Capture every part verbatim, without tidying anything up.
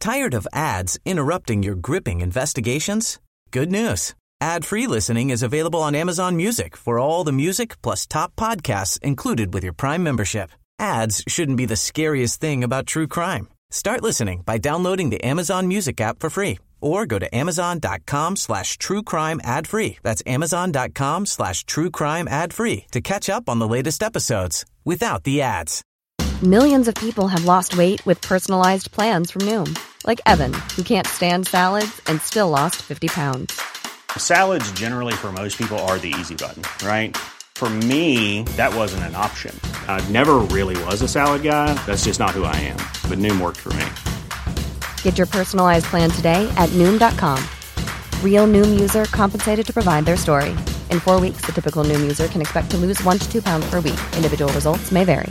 Tired of ads interrupting your gripping investigations? Good news. Ad-free listening is available on Amazon Music for all the music plus top podcasts included with your Prime membership. Ads shouldn't be the scariest thing about true crime. Start listening by downloading the Amazon Music app for free or go to amazon.com slash true crime ad free. That's amazon.com slash true crime ad free to catch up on the latest episodes without the ads. Millions of people have lost weight with personalized plans from Noom. Like Evan, who can't stand salads and still lost fifty pounds. Salads generally for most people are the easy button, right? For me, that wasn't an option. I never really was a salad guy. That's just not who I am. But Noom worked for me. Get your personalized plan today at Noom dot com. Real Noom user compensated to provide their story. In four weeks, the typical Noom user can expect to lose one to two pounds per week. Individual results may vary.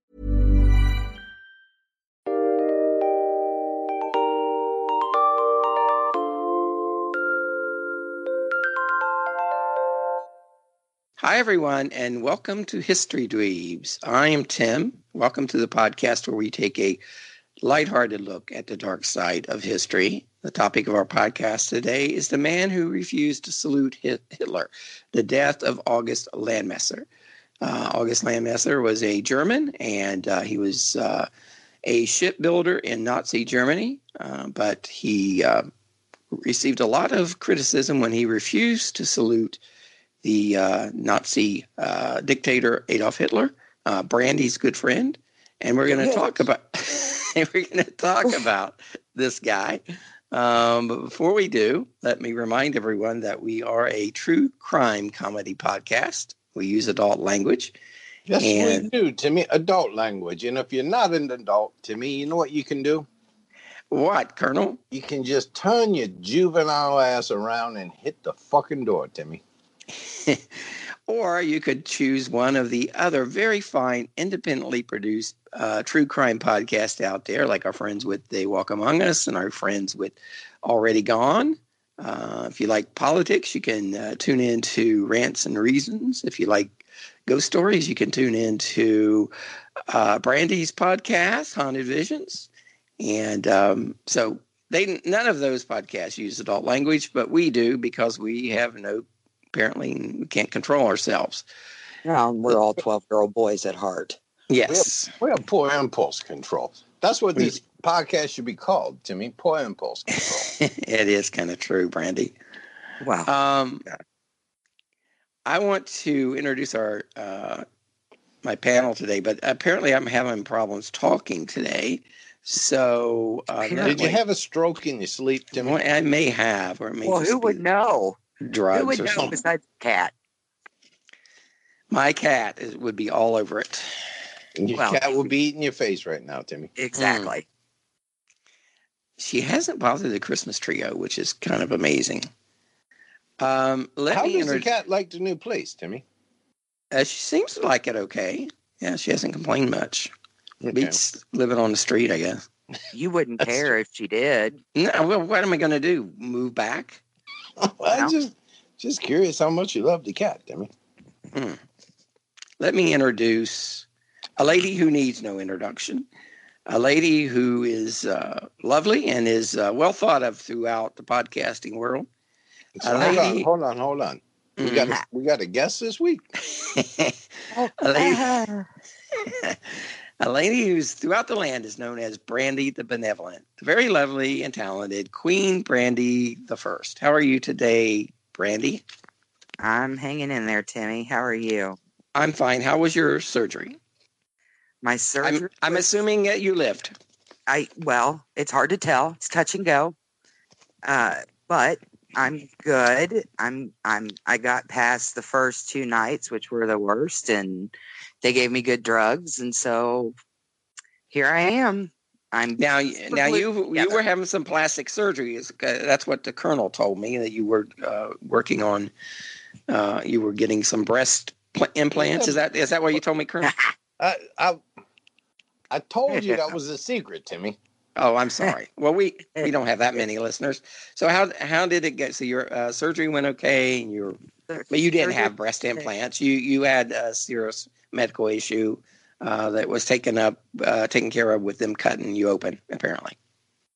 Hi, everyone, and welcome to History Dweebs. I am Tim. Welcome to the podcast where we take a lighthearted look at the dark side of history. The topic of our podcast today is the man who refused to salute Hitler, the death of August Landmesser. Uh, August Landmesser was a German, and uh, he was uh, a shipbuilder in Nazi Germany, uh, but he uh, received a lot of criticism when he refused to salute the uh, Nazi uh, dictator Adolf Hitler, uh, Brandy's good friend, and we're going to yes. talk about we're going to talk about this guy. Um, but before we do, let me remind everyone that we are a true crime comedy podcast. We use adult language. Yes, and, we do, Timmy. Adult language, and if you're not an adult, Timmy, you know what you can do? What, Colonel? You can just turn your juvenile ass around and hit the fucking door, Timmy. Or you could choose one of the other very fine, independently produced uh, true crime podcasts out there, like our friends with They Walk Among Us and our friends with Already Gone. Uh, if you like politics, you can uh, tune in to Rants and Reasons. If you like ghost stories, you can tune in to uh, Brandy's podcast, Haunted Visions. And um, so they none of those podcasts use adult language, but we do because we have no Apparently, we can't control ourselves. No, we're all twelve-year-old boys at heart. Yes. We have, we have poor impulse control. That's what these podcasts should be called, Timmy. Poor impulse control. It is kind of true, Brandy. Wow. Um, I want to introduce our uh, my panel today, but apparently I'm having problems talking today. So, uh, did you have a stroke in your sleep, Timmy? Well, I may have, or it may well, who would know? Drugs who would or know something. Besides the cat? My cat is, would be all over it. Your well, cat would be eating your face right now, Timmy. Exactly. Mm. She hasn't bothered the Christmas trio, which is kind of amazing. Um, let How me does inter- the cat like the new place, Timmy? Uh, she seems to like it okay. Yeah, she hasn't complained much. Okay. Beats living on the street, I guess. You wouldn't care if she did. No, well, what am I going to do? Move back? Well, I'm just, just curious how much you love the cat, Timmy. Hmm. Let me introduce a lady who needs no introduction. A lady who is uh, lovely and is uh, well thought of throughout the podcasting world. So hold lady, on, hold on, hold on. We mm-hmm. got a, we got a guest this week. a lady, a lady who's throughout the land is known as Brandy the Benevolent. The very lovely and talented Queen Brandy the First. How are you today, Brandy? I'm hanging in there, Timmy. How are you? I'm fine. How was your surgery? My surgery? I'm, I'm assuming that you lived. I well, it's hard to tell. It's touch and go. Uh, but I'm good. I'm I'm I got past the first two nights, which were the worst, and they gave me good drugs, and so here I am. I'm now. Now you you were having some plastic surgery. That's what the colonel told me, that you were uh, working on. Uh, you were getting some breast pl- implants. Is that is that what you told me, Colonel? I, I I told you that was a secret, Timmy. Oh, I'm sorry. Well, we, we don't have that many listeners. So how how did it go? So your uh, surgery went okay, and you but you didn't have breast implants. You you had a serious medical issue uh, that was taken up uh, taken care of with them cutting you open, apparently.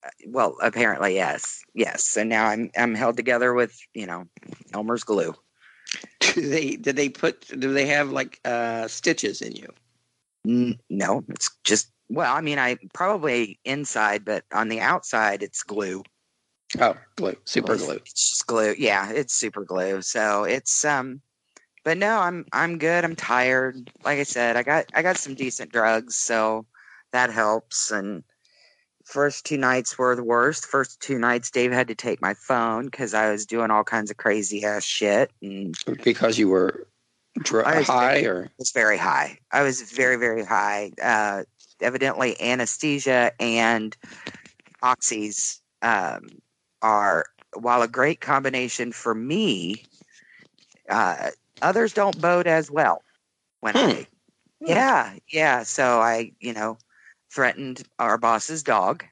Well, apparently, yes, yes. So now I'm I'm held together with you know Elmer's glue. Do they did they put do they have like uh, stitches in you? N- no, it's just well, I mean, I probably inside, but on the outside, it's glue. Oh, glue, super glue. It's just glue. Yeah, it's super glue. So it's um, but no, I'm I'm good. I'm tired. Like I said, I got I got some decent drugs, so that helps. And first two nights were the worst. First two nights, Dave had to take my phone because I was doing all kinds of crazy ass shit. And Because you were dr- I was high, very, or was very high. I was very very high. Uh, evidently, anesthesia and oxys um, are, while a great combination for me, uh, others don't bode as well. When Hmm. I, yeah, yeah. So I, you know, threatened our boss's dog.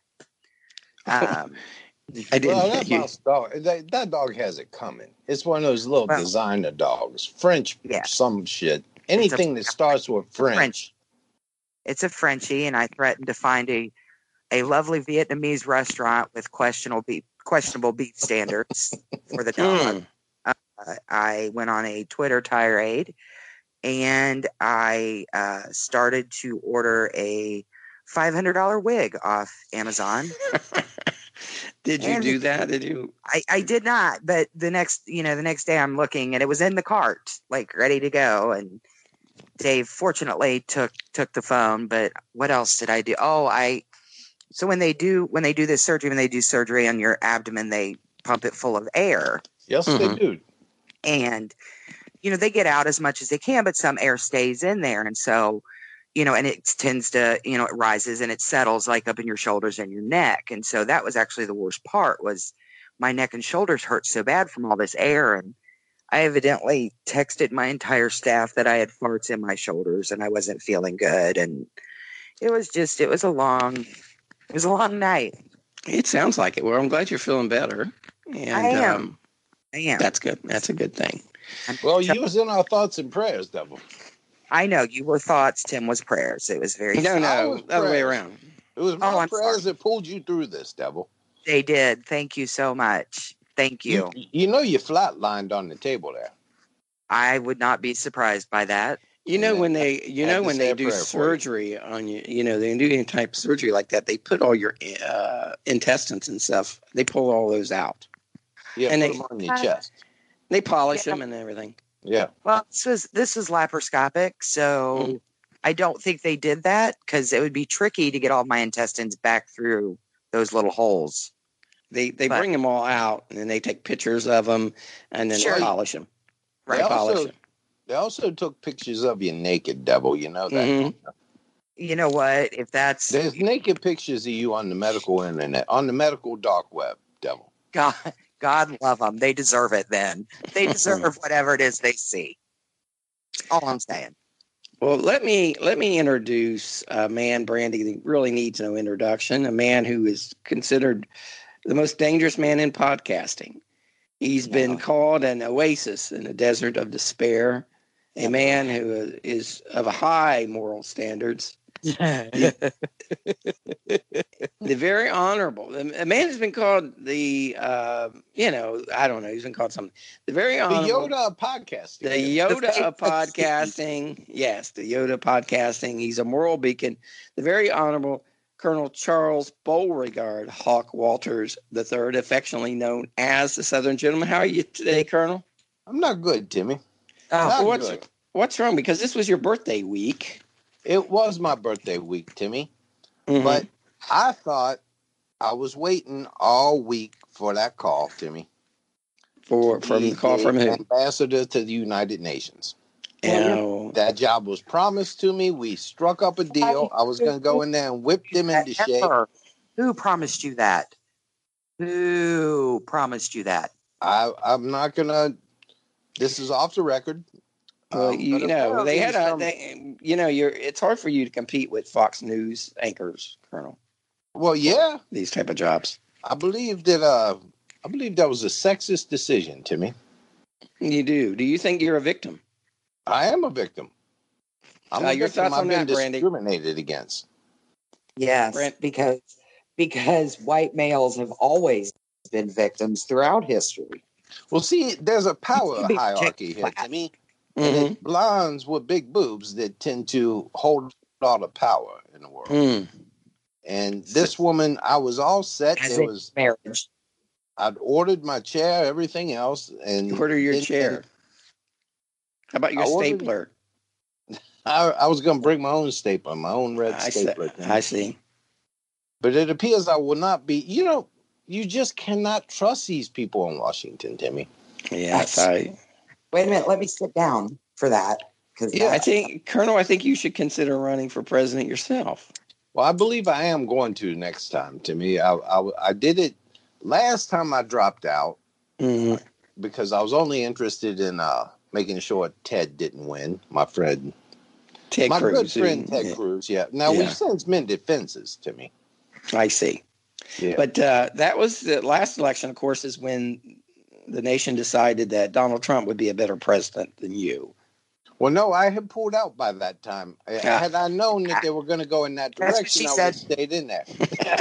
Um, I didn't. Well, that you, mouse dog, that, that dog has it coming. It's one of those little Well, designer dogs, French, yeah. some shit. Anything that starts with French. French. It's a Frenchie, and I threatened to find a, a lovely Vietnamese restaurant with questionable beef, questionable beef standards for the dog. Hmm. Uh, I went on a Twitter tirade, and I uh, started to order a five hundred dollars wig off Amazon. Did you And do that? Did you? I, I did not, but the next, you know, the next day I'm looking and it was in the cart, like ready to go. And Dave fortunately took, took the phone, but what else did I do? Oh, I, so when they do, when they do this surgery, when they do surgery on your abdomen, they pump it full of air. Yes, Mhm. they do. And, you know, they get out as much as they can, but some air stays in there. And so, you know, and it tends to, you know, it rises and it settles like up in your shoulders and your neck. And so that was actually the worst part, was my neck and shoulders hurt so bad from all this air. And I evidently texted my entire staff that I had farts in my shoulders and I wasn't feeling good. And it was just, it was a long, it was a long night. It sounds like it. Well, I'm glad you're feeling better. And I am. Um, I am. that's good. That's a good thing. I'm Well, tell- you was in our thoughts and prayers, Devil. I know you were thoughts. Tim was prayers. It was very, No, I no, was the other way prayers. around. It was my Oh, I'm prayers sorry. that pulled you through this, Devil. they did. Thank you so much. Thank you. You, you know you flatlined on the table there. I would not be surprised by that. You And know then when they, you had know to when say they a do prayer for you. surgery on you, you know they do any type of surgery like that. They put all your uh, intestines and stuff. They pull all those out. Yeah, And put they- them on your chest. They polish Yeah. them and everything. Yeah. Well, this was this was laparoscopic, so Mm. I don't think they did that because it would be tricky to get all my intestines back through those little holes. They they But- bring them all out and then they take pictures of them and then Sure. they polish them. They They polish also, them. they also took pictures of you naked, Devil. You know that. Mhm. You know what? If that's There's naked pictures of you on the medical internet, on the medical dark web, Devil. God, God love them. They deserve it. Then they deserve whatever it is they see. All I'm saying. Well, let me let me introduce a man, Brandy, that really needs no introduction. A man who is considered the most dangerous man in podcasting. He's Yeah. been called an oasis in the desert of despair. A Yeah. man who is of high moral standards. The very honorable. A man has been called the, uh, you know, I don't know. He's been called something. The very The honorable. Yoda of podcasting. The Yoda of podcasting. Yes, the Yoda of podcasting. He's a moral beacon. The very honorable Colonel Charles Beauregard Hawk Walters the third, affectionately known as the Southern Gentleman. How are you today, Colonel? I'm not good, Timmy. Oh, Not what's good. what's wrong? Because this was your birthday week. It was my birthday week, Timmy. Mhm. But I thought I was waiting all week for that call, Timmy. for to from be the call from the who? Ambassador to the United Nations. Oh, That job was promised to me. We struck up a deal. I was going to go in there and whip them into shape. Ever. Who promised you that? Who promised you that? I, I'm not going to. This is off the record. well, Um, you but know apparently they had a. some- They, you know, you're. It's hard for you to compete with Fox News anchors, Colonel. Well, yeah, These type of jobs. I believe that. Uh, I believe that was a sexist decision, Timmy. You do. Do you think you're a victim? I am a victim. I'm Uh, a your victim. thoughts I've on been that, Brandy? discriminated against. Yes, Brent- because because white males have always been victims throughout history. Well, see, there's a power Be hierarchy here, class. Timmy. Mhm. And it's blondes with big boobs that tend to hold all the power in the world. Mm. And this woman, I was all set. As There in was marriage. I'd ordered my chair, everything else, and Order your then- chair. How about your I ordered- stapler? I, I was going to bring my own stapler, my own red I see. stapler. Timmy. I see. But it appears I will not be. You know, you just cannot trust these people in Washington, Timmy. Yes, I. Wait a minute, let me sit down for that. Because Yeah, I think, Colonel, I think you should consider running for president yourself. Well, I believe I am going to next time, Timmy. I I, I did it last time. I dropped out Mhm. because I was only interested in uh, making sure Ted didn't win. My friend, Ted my Cruz. good friend who- Ted Cruz. Yeah. Now Yeah. we've since mended fences, Timmy. I see. Yeah. But uh, that was the last election, of course, is when the nation decided that Donald Trump would be a better president than you. Well, no, I had pulled out by that time. Uh, Ah. Had I known that they were going to go in that That's what direction, she I would said. have stayed in there.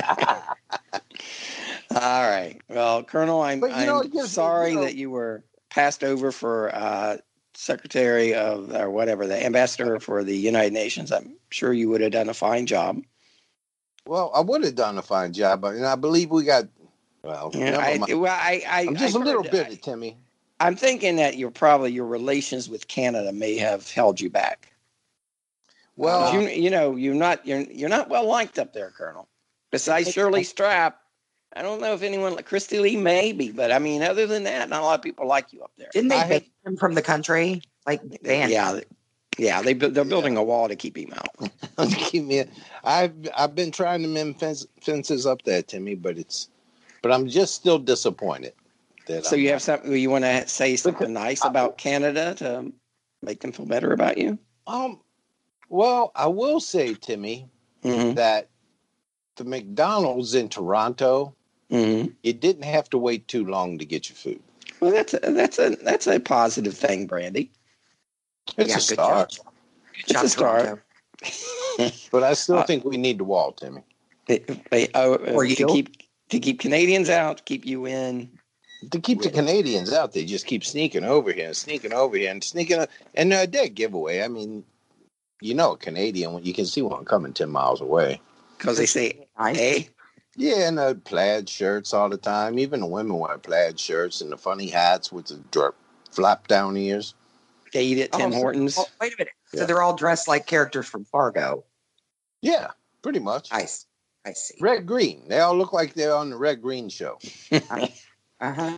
All right. Well, Colonel, I'm, But, you know, I'm it gives me- sorry you know- that you were passed over for uh, Secretary of, or whatever, the ambassador for the United Nations. I'm sure you would have done a fine job. Well, I would have done a fine job, but and I believe we got. Well, Yeah, never I, mind. well, I, I, I'm just I've a little heard- bitter, Timmy. I'm thinking that you're probably your relations with Canada may have held you back. Well, you, you know, you're not you're you're not well liked up there, Colonel. Besides Shirley Strap, I don't know if anyone like Christy Lee, maybe, but I mean, other than that, not a lot of people like you up there. Didn't they I ban him from the country? Like ban Yeah, him? they- yeah, they bu- they're building a wall to keep him out. keep me. I've I've been trying to mend fence, fences up there, Timmy, but it's. But I'm just still disappointed. That So I'm you not- have something you want to say something nice about Canada to make them feel better about you? Um. Well, I will say, Timmy, Mm-hmm. that the McDonald's in Toronto, Mm-hmm. it didn't have to wait too long to get your food. Well, that's a, that's a that's a positive thing, Brandy. It's Yeah, a good start, job. Good It's job, a start. Toronto. but I still Uh, think we need the wall, Timmy. They- they- oh, Or to you. keep to keep Canadians out, to keep you in. To keep the Canadians out, they just keep sneaking over here and sneaking over here and sneaking. And uh, dead giveaway. I mean, you know, a Canadian, you can see one coming ten miles away. Because they say, Nice. hey, Yeah, and the plaid shirts all the time. Even the women wear plaid shirts and the funny hats with the dr- flap down ears. they eat at Tim Oh, so- Hortons. oh, wait a minute. Yeah. So they're all dressed like characters from Fargo. Yeah, pretty much. I see. I see. Red green. They all look like they're on the Red Green show. Uh-huh.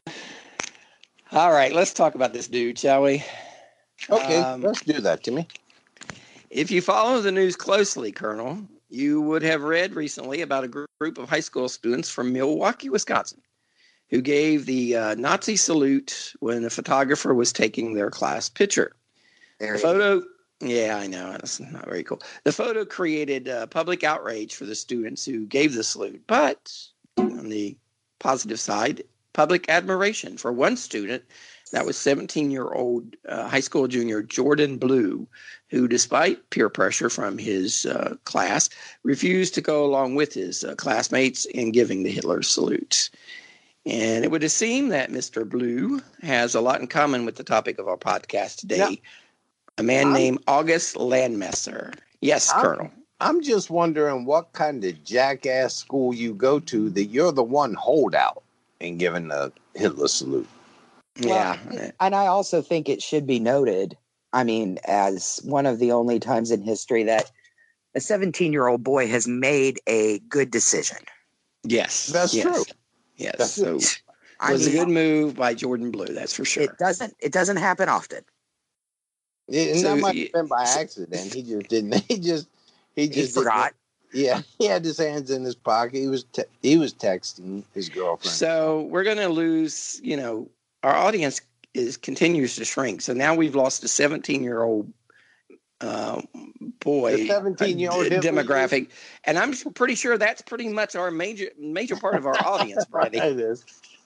All right, let's talk about this dude, shall we? Okay, Um, let's do that, Timmy. If you follow the news closely, Colonel, you would have read recently about a gr- group of high school students from Milwaukee, Wisconsin, who gave the uh, Nazi salute when a photographer was taking their class picture. There The you photo, yeah, I know, it's not very cool. The photo created uh, public outrage for the students who gave the salute, but on the positive side, public admiration for one student. That was seventeen-year-old uh, high school junior Jordan Blue, who, despite peer pressure from his uh, class, refused to go along with his uh, classmates in giving the Hitler salute. And it would seem that Mister Blue has a lot in common with the topic of our podcast today, Yeah. a man I'm- named August Landmesser. Yes, I'm- Colonel. I'm just wondering what kind of jackass school you go to that you're the one holdout in giving the Hitler salute. Yeah. And I also think it should be noted, I mean, as one of the only times in history that a seventeen-year-old boy has made a good decision. Yes. That's yes. true. Yes. That's so true. it I was mean, a good move by Jordan Blue, that's for sure. it doesn't it doesn't happen often. Yeah, and So that might you- have been by accident. He just didn't. He just. He He just didn't- forgot. Yeah, he had his hands in his pocket. He was te- he was texting his girlfriend. So we're going to lose, you know, our audience is continues to shrink. So now we've lost a seventeen-year-old uh, boy The seventeen-year-old uh, Hitler demographic, and I'm pretty sure that's pretty much our major major part of our audience, Brandy. It is.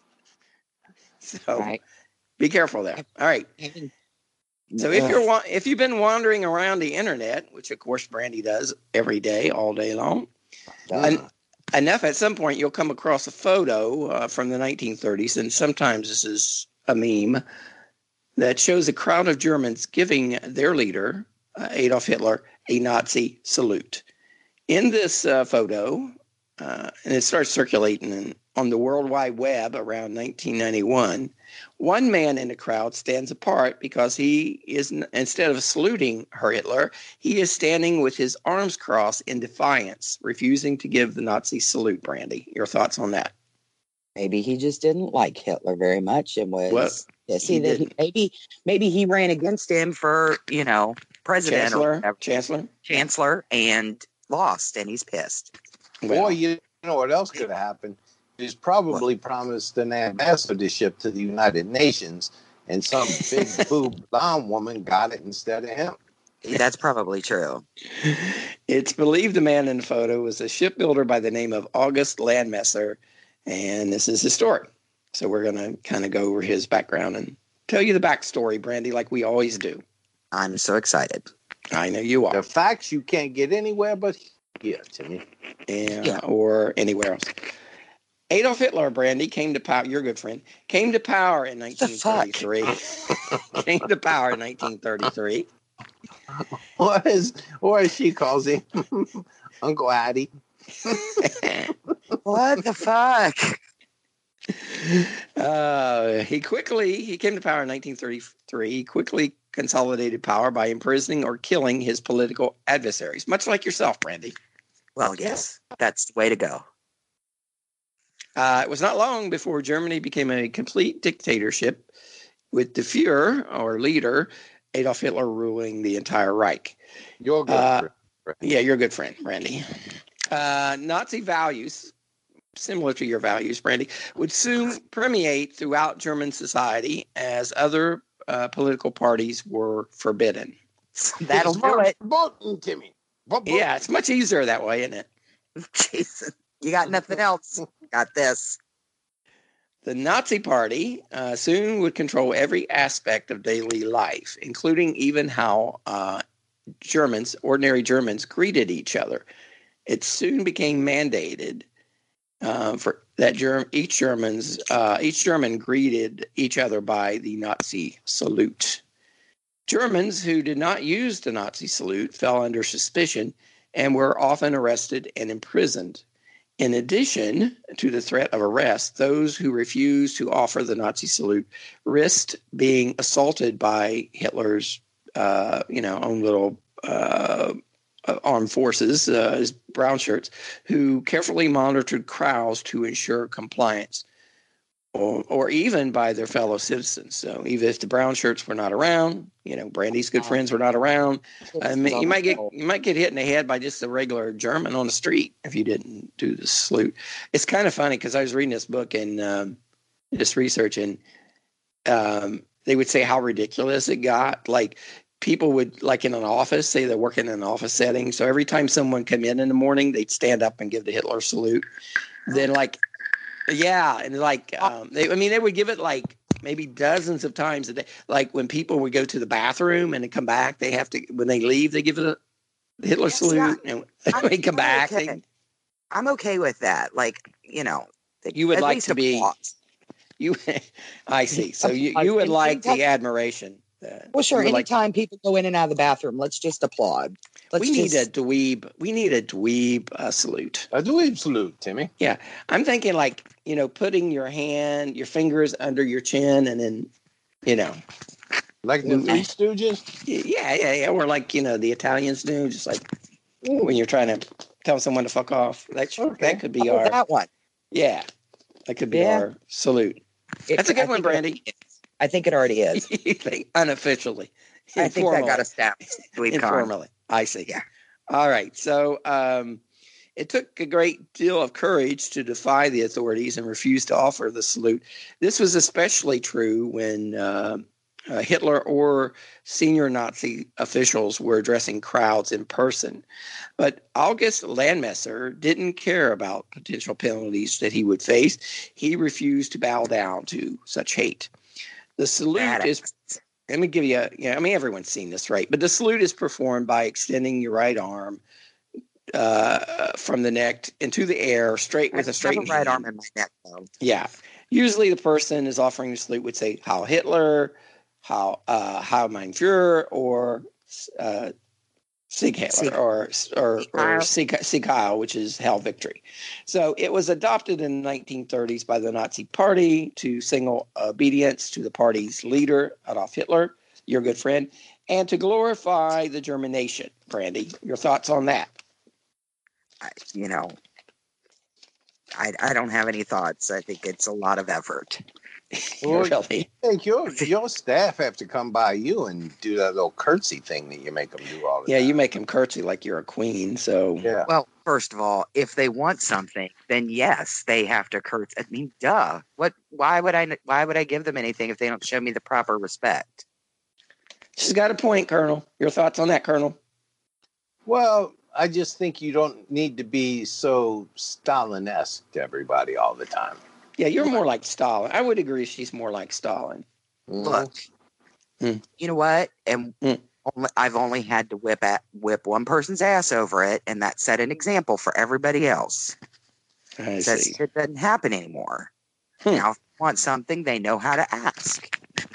So Right. be careful there. All right. So if you're wa- if you've been wandering around the internet, which of course Brandy does every day, all day long, an, enough, at some point you'll come across a photo uh, from the nineteen thirties, and sometimes this is a meme, that shows a crowd of Germans giving their leader, uh, Adolf Hitler, a Nazi salute. In this uh, photo, uh, and it starts circulating in, on the World Wide Web around nineteen ninety-one, one man in the crowd stands apart because he is, instead of saluting Herr Hitler, he is standing with his arms crossed in defiance, refusing to give the Nazi salute. Brandy, your thoughts on that? Maybe he just didn't like Hitler very much and was Well, yeah, see he that he, didn't. maybe maybe he ran against him for, you know, president or Chancellor, whatever, Chancellor, chancellor and lost, and he's pissed. Well, Or you know what else could have happened? He's probably promised an ambassadorship to the United Nations, and some big boob blonde woman got it instead of him. That's probably true. it's believed the man in the photo was a shipbuilder by the name of August Landmesser, and this is his story. So we're going to kind of go over his background and tell you the backstory, Brandy, like we always do. I'm so excited. I know you are. The facts you can't get anywhere but here, Timmy. Yeah, Yeah. or anywhere else. Adolf Hitler, Brandy, came to power. Your good friend came to power in nineteen thirty-three. came to power in nineteen thirty-three. Or as, or as she calls him, Uncle Addie. What the fuck? Uh, he quickly he came to power in nineteen thirty-three. He quickly consolidated power by imprisoning or killing his political adversaries, much like yourself, Brandy. Well, yes, that's the way to go. Uh, it was not long before Germany became a complete dictatorship, with the Führer, or leader, Adolf Hitler, ruling the entire Reich. You're good. Uh, friend. Yeah, you're a good friend, Brandy. Uh, Nazi values, similar to your values, Brandy, would soon permeate throughout German society as other uh, political parties were forbidden. That'll It's do it. voting, Timmy. Vote, vote. Yeah, it's much easier that way, isn't it? Jason, you got nothing else. Got this. The Nazi Party uh, soon would control every aspect of daily life, including even how uh, Germans, ordinary Germans, greeted each other. It soon became mandated uh, for that Germ- each Germans uh, each German greeted each other by the Nazi salute. Germans who did not use the Nazi salute fell under suspicion and were often arrested and imprisoned. In addition to the threat of arrest, those who refused to offer the Nazi salute risked being assaulted by Hitler's, uh, you know, own little uh, armed forces, uh, his brown shirts, who carefully monitored crowds to ensure compliance, or, or even by their fellow citizens. So even if the brown shirts were not around, you know, Brandy's good friends were not around, I mean, you might get you might get hit in the head by just a regular German on the street if you didn't do the salute. It's kind of funny because I was reading this book and um, this research, and um, they would say how ridiculous it got. Like people would, like in an office, say they're working in an office setting. So every time someone come in in the morning, they'd stand up and give the Hitler salute. Then like, yeah, and like um, they, I mean, they would give it like maybe dozens of times a day. Like when people would go to the bathroom and then come back, they have to, when they leave, they give it a Hitler Yes, salute. yeah. And when they come I'm back, okay. they, I'm okay with that. Like, you know, You would at like least to be- applause. you, I see. So you, Like, you would any- like the anytime- admiration. uh, Well, sure. you would like- Anytime people go in and out of the bathroom, let's just applaud. Let's we need just, a dweeb. We need a dweeb uh, salute. I do salute, Timmy. I'm thinking like, you know, putting your hand, your fingers under your chin, and then, you know, Like the Mm. Three Stooges. yeah, yeah, yeah. Or like, you know, the Italians do, just like when you're trying to tell someone to fuck off. That sh- Okay. that could be oh, our that one. yeah, that could be Yeah. our salute. It- That's a good I one, think it- Brandy. I think it already is. You think unofficially, I think that got informally. a stamp. Dweeb Con. Informally, I see. Yeah. All right. So um, it took a great deal of courage to defy the authorities and refuse to offer the salute. This was especially true when uh, uh, Hitler or senior Nazi officials were addressing crowds in person. But August Landmesser didn't care about potential penalties that he would face. He refused to bow down to such hate. The salute Badass. is let me give you a, yeah, I mean, everyone's seen this, right? But the salute is performed by extending your right arm uh, from the neck into the air, straight with I a straight have a right hand. arm in my neck, though. Yeah. Usually the person is offering the salute would say Heil Hitler, Heil, uh, Heil Mein Führer, or uh, Sieg Heil, Sieg- or or, or Heil. Sieg, Sieg Heil, which is Hail Victory. So it was adopted in the nineteen thirties by the Nazi Party to signal obedience to the party's leader, Adolf Hitler, your good friend, and to glorify the German nation. Brandy, your thoughts on that? I, you know, I, I don't have any thoughts. I think it's a lot of effort. Well, Really? Hey, your your staff have to come by you and do that little curtsy thing that you make them do all the Yeah, time. you make him curtsy like you're a queen. So Yeah. Well, first of all, if they want something, then yes, they have to curtsy. I mean, duh. What? Why would I? Why would I give them anything if they don't show me the proper respect? she's got a point, Colonel. Your thoughts on that, Colonel? Well, I just think you don't need to be so Stalin-esque to everybody all the time. Yeah, you're more like Stalin. I would agree she's more like Stalin. Mhm. Look, Mm. you know what? And Mm. only, I've only had to whip at whip one person's ass over it, and that set an example for everybody else. I That see. shit doesn't happen anymore. Hmm. Now, if they want something, they know how to ask.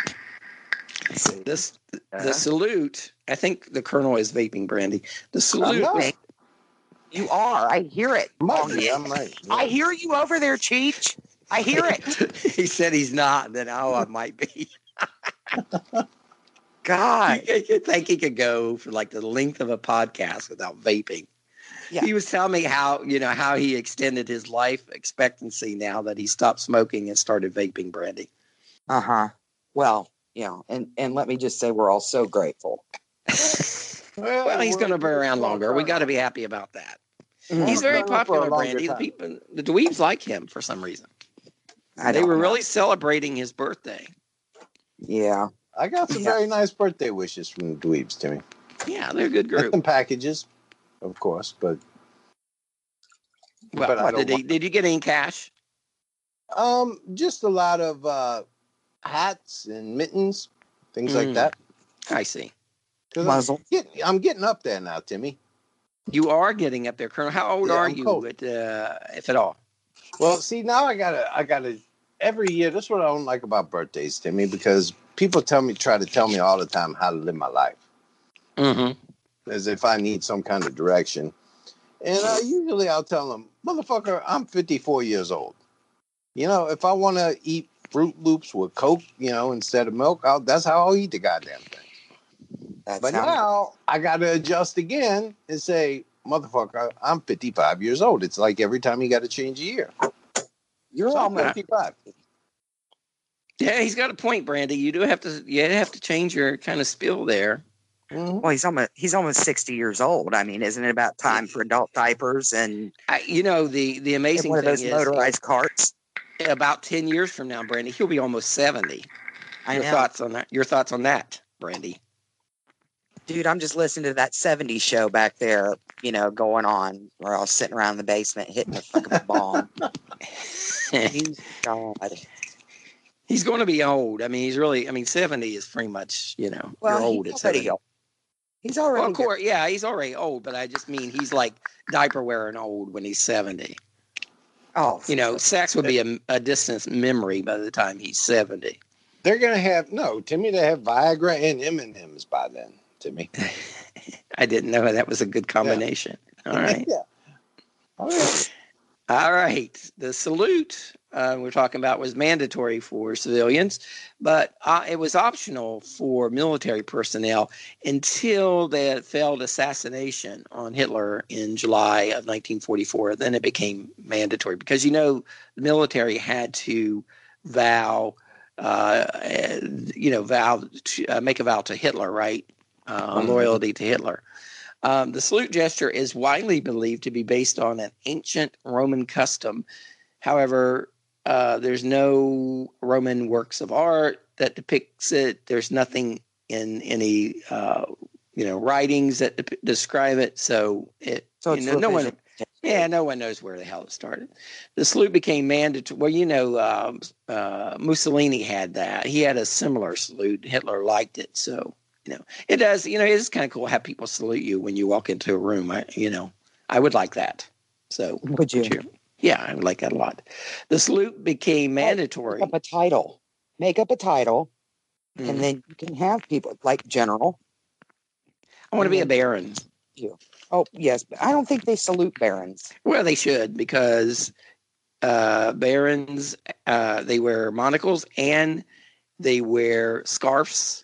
This Uh, the salute. I think the Colonel is vaping, Brandy. The salute. not. was- You are. I hear it. Might Oh, be, yeah. I might. I hear you over there, Cheech. I hear it. he said he's not. Then oh, I might be. God. You, you think he could go for like the length of a podcast without vaping? Yeah. He was telling me how you know how he extended his life expectancy now that he stopped smoking and started vaping, Brandy. Uh huh. Well, you know, and, and let me just say we're all so grateful. Well, he's going to be around longer. We got to be happy about that. He's very popular, Brandy. The people, the dweebs like him for some reason. I They don't were know. really celebrating his birthday. Yeah. I got some Yeah. very nice birthday wishes from the dweebs, Timmy. Yeah, they're a good And group. some packages, of course, but Well, but I what, don't did, he, want- did you get any cash? um, just a lot of uh, hats and mittens, things like Mm. that. I see. 'Cause I'm Muzzle. getting, I'm getting up there now, Timmy. You are getting up there, Colonel. How old Yeah, are I'm you, cold. at, uh, if at all? Well, see, now I gotta, I gotta. Every year, that's what I don't like about birthdays, Timmy, because people tell me, try to tell me all the time how to live my life, Mm-hmm. as if I need some kind of direction. And uh, usually, I'll tell them, "Motherfucker, I'm fifty-four years old. You know, if I want to eat Fruit Loops with Coke, you know, instead of milk, I'll, that's how I'll eat the goddamn thing." That's But how now I got to adjust again and say, "Motherfucker, I'm fifty-five years old." It's like every time you got to change a year. you're So I'm almost. fifty-five. Yeah, he's got a point, Brandy. You do have to. You have to change your kind of spiel there. Mhm. Well, he's almost he's almost sixty years old. I mean, isn't it about time for adult diapers and, I, you know, the the and amazing one of thing those is, motorized carts? about ten years from now, Brandy, he'll be almost seventy. I Your know, thoughts on that? Your thoughts on that, Brandy? dude. I'm just listening to that seventies show back there, you know, going on, where I was sitting around the basement hitting a fucking bomb. He's God. He's going to be old. I mean, he's really. I mean, seventy is pretty much. You know, Well, you're old he's at already seventy. old. He's already. Well, of course, yeah, he's already old, but I just mean he's like diaper wearing old when he's seventy. Oh, You know, sex would be a, a distant memory by the time he's seventy. They're gonna have no, Timmy. They have Viagra and M and M's by then, Timmy. I didn't know that was a good combination. All right. yeah. All right. All right. The salute uh, we're talking about was mandatory for civilians, but uh, it was optional for military personnel until the failed assassination on Hitler in July of nineteen forty-four. Then it became mandatory because, you know, the military had to vow, uh, you know, vow to uh, make a vow to Hitler, right? Uh, Mhm. Loyalty to Hitler. Um, the salute gesture is widely believed to be based on an ancient Roman custom. However, uh, there's no Roman works of art that depicts it. There's nothing in any, uh, you know, writings that de- describe it. So it, so you it's know, no one, revision. yeah, no one knows where the hell it started. The salute became mandatory. Well, you know, uh, uh, Mussolini had that. He had a similar salute. Hitler liked it, so. You know, it does. You know, it is kind of cool how people salute you when you walk into a room. I, you know, I would like that. So Would you? Yeah, I would like that a lot. The salute became mandatory. Make up a title. Make up a title, Mhm. and then you can have people like general. I want to and be a then- baron. You. Oh, yes, but I don't think they salute barons. Well, they should, because uh, barons, uh, they wear monocles and they wear scarves,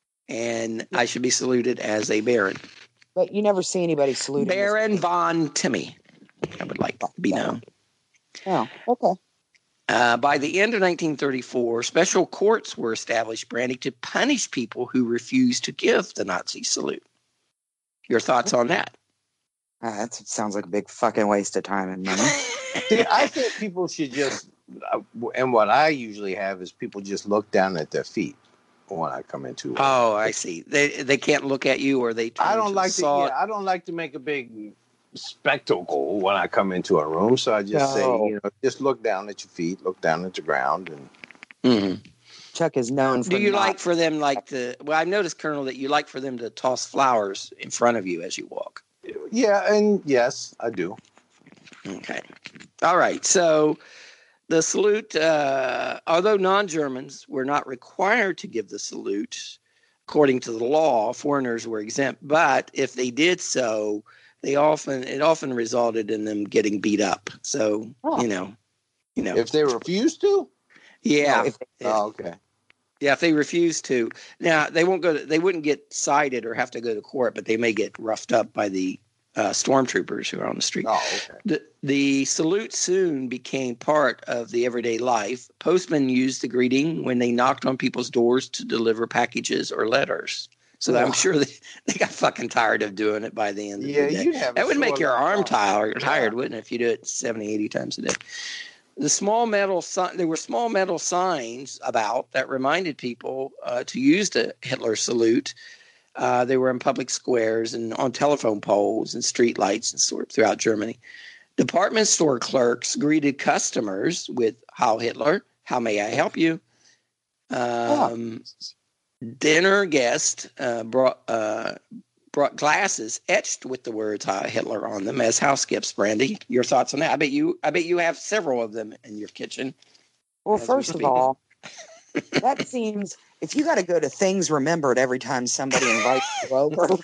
and I should be saluted as a baron. But you never see anybody saluting. Baron von Timmy, I would like to be known. Oh, okay. Uh, by the end of nineteen thirty-four, special courts were established, Brandy, to punish people who refused to give the Nazi salute. Your thoughts on that? Uh, that sounds like a big fucking waste of time and money. See, I think people should just, uh, and what I usually have is people just look down at their feet when I come into. Oh, I see. They they can't look at you, or they. Turn I don't to like to. saw- Yeah, I don't like to make a big spectacle when I come into a room. So I just say, No. you know, just look down at your feet, look down at the ground, and Mhm. Chuck is known for. Do you not- like for them like to? Well, I've noticed, Colonel, that you like for them to toss flowers in front of you as you walk. yeah, and yes, I do. Okay. All right. So the salute, uh, although non-Germans were not required to give the salute, according to the law, foreigners were exempt. But if they did so, they often it often resulted in them getting beat up. So Oh. you know, you know, If they refuse to, yeah. No, if they did. oh, okay. Yeah, if they refuse to, now they won't go. To, they wouldn't get cited or have to go to court, but they may get roughed up by the uh, stormtroopers who are on the street. Oh, okay. The, the salute soon became part of the everyday life. Postmen used the greeting when they knocked on people's doors to deliver packages or letters. So I'm Oh. sure they, they got fucking tired of doing it by the end of Yeah, the day. you'd have a That would make sore your left arm arm. tired, Yeah. tired, wouldn't it, if you do it seventy, eighty times a day? The small metal si- there were small metal signs about that reminded people uh, to use the Hitler salute. Uh, they were in public squares and on telephone poles and street lights and sort throughout Germany. Department store clerks greeted customers with "Heil Hitler," "How may I help you?" Um, Dinner guests uh, brought uh, brought glasses etched with the words "Heil Hitler" on them as house gifts. Brandy, your thoughts on that? I bet you, I bet you have several of them in your kitchen. Well, as we first of speak. all, that seems if you got to go to things remembered every time somebody invites you over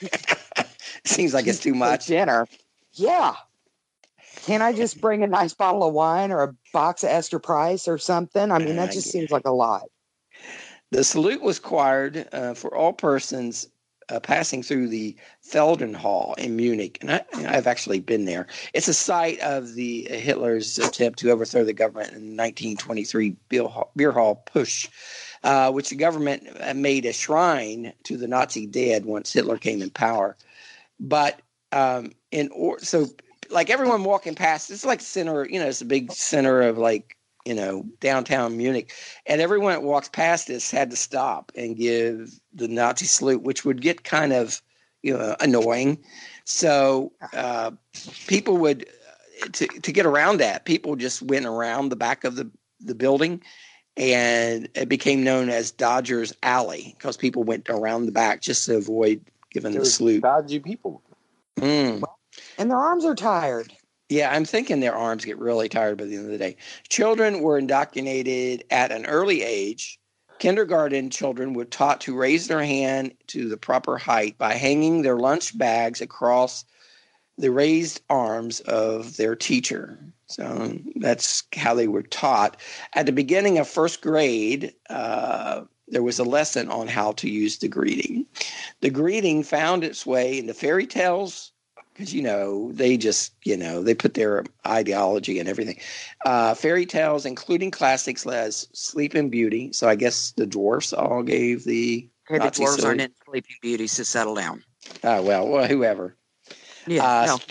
Seems like it's too for much. dinner. Yeah. Can't I just bring a nice bottle of wine or a box of Esther Price or something? I mean, that I just get- seems like a lot. The salute was required uh, for all persons uh, passing through the Feldenhall in Munich, and I, I've actually been there. It's a site of the Hitler's attempt to overthrow the government in nineteen twenty-three beer hall, beer hall push, uh, which the government made a shrine to the Nazi dead once Hitler came in power. But um, in or so, like everyone walking past, it's like center, you know, it's a big center of like, you know, downtown Munich. And everyone that walks past this had to stop and give the Nazi salute, which would get kind of, you know, annoying. So uh, people would, to, to get around that, people just went around the back of the, the building, and it became known as Dodgers Alley because people went around the back just to avoid giving the There's salute. dodgy people. Mm. And their arms are tired. Yeah, I'm thinking their arms get really tired by the end of the day. Children were indoctrinated at an early age. Kindergarten children were taught to raise their hand to the proper height by hanging their lunch bags across the raised arms of their teacher. So that's how they were taught. At the beginning of first grade, uh, there was a lesson on how to use the greeting. The greeting found its way into fairy tales, because, you know, they just, you know, they put their ideology and everything. Uh, fairy tales, including classics as Sleeping Beauty. So I guess the dwarfs all gave the Okay, the Nazi dwarves salute. aren't in Sleeping Beauty, so settle down. Oh, well, well, whoever. Yeah, Uh, no,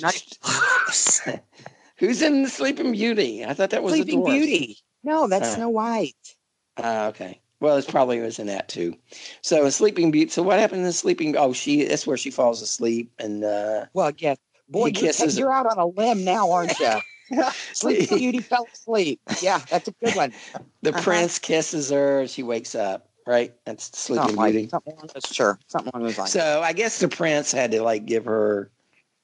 not Who's in the Sleeping Beauty? I thought that was the Sleeping dwarfs. Beauty. No, that's Uh. Snow White. Uh, okay. Well, it's probably was in that too. So in Sleeping Beauty. So what happened in Sleeping? Oh, she. That's where she falls asleep, and uh, Well, yes. Boy, He you're, kisses- you're out on a limb now, aren't you? Sleeping Beauty fell asleep. Yeah, that's a good one. the Uh-huh. prince kisses her, and she wakes up. Right. That's Sleeping Something like, Beauty. something along those, sure, something along those lines. So I guess the prince had to like give her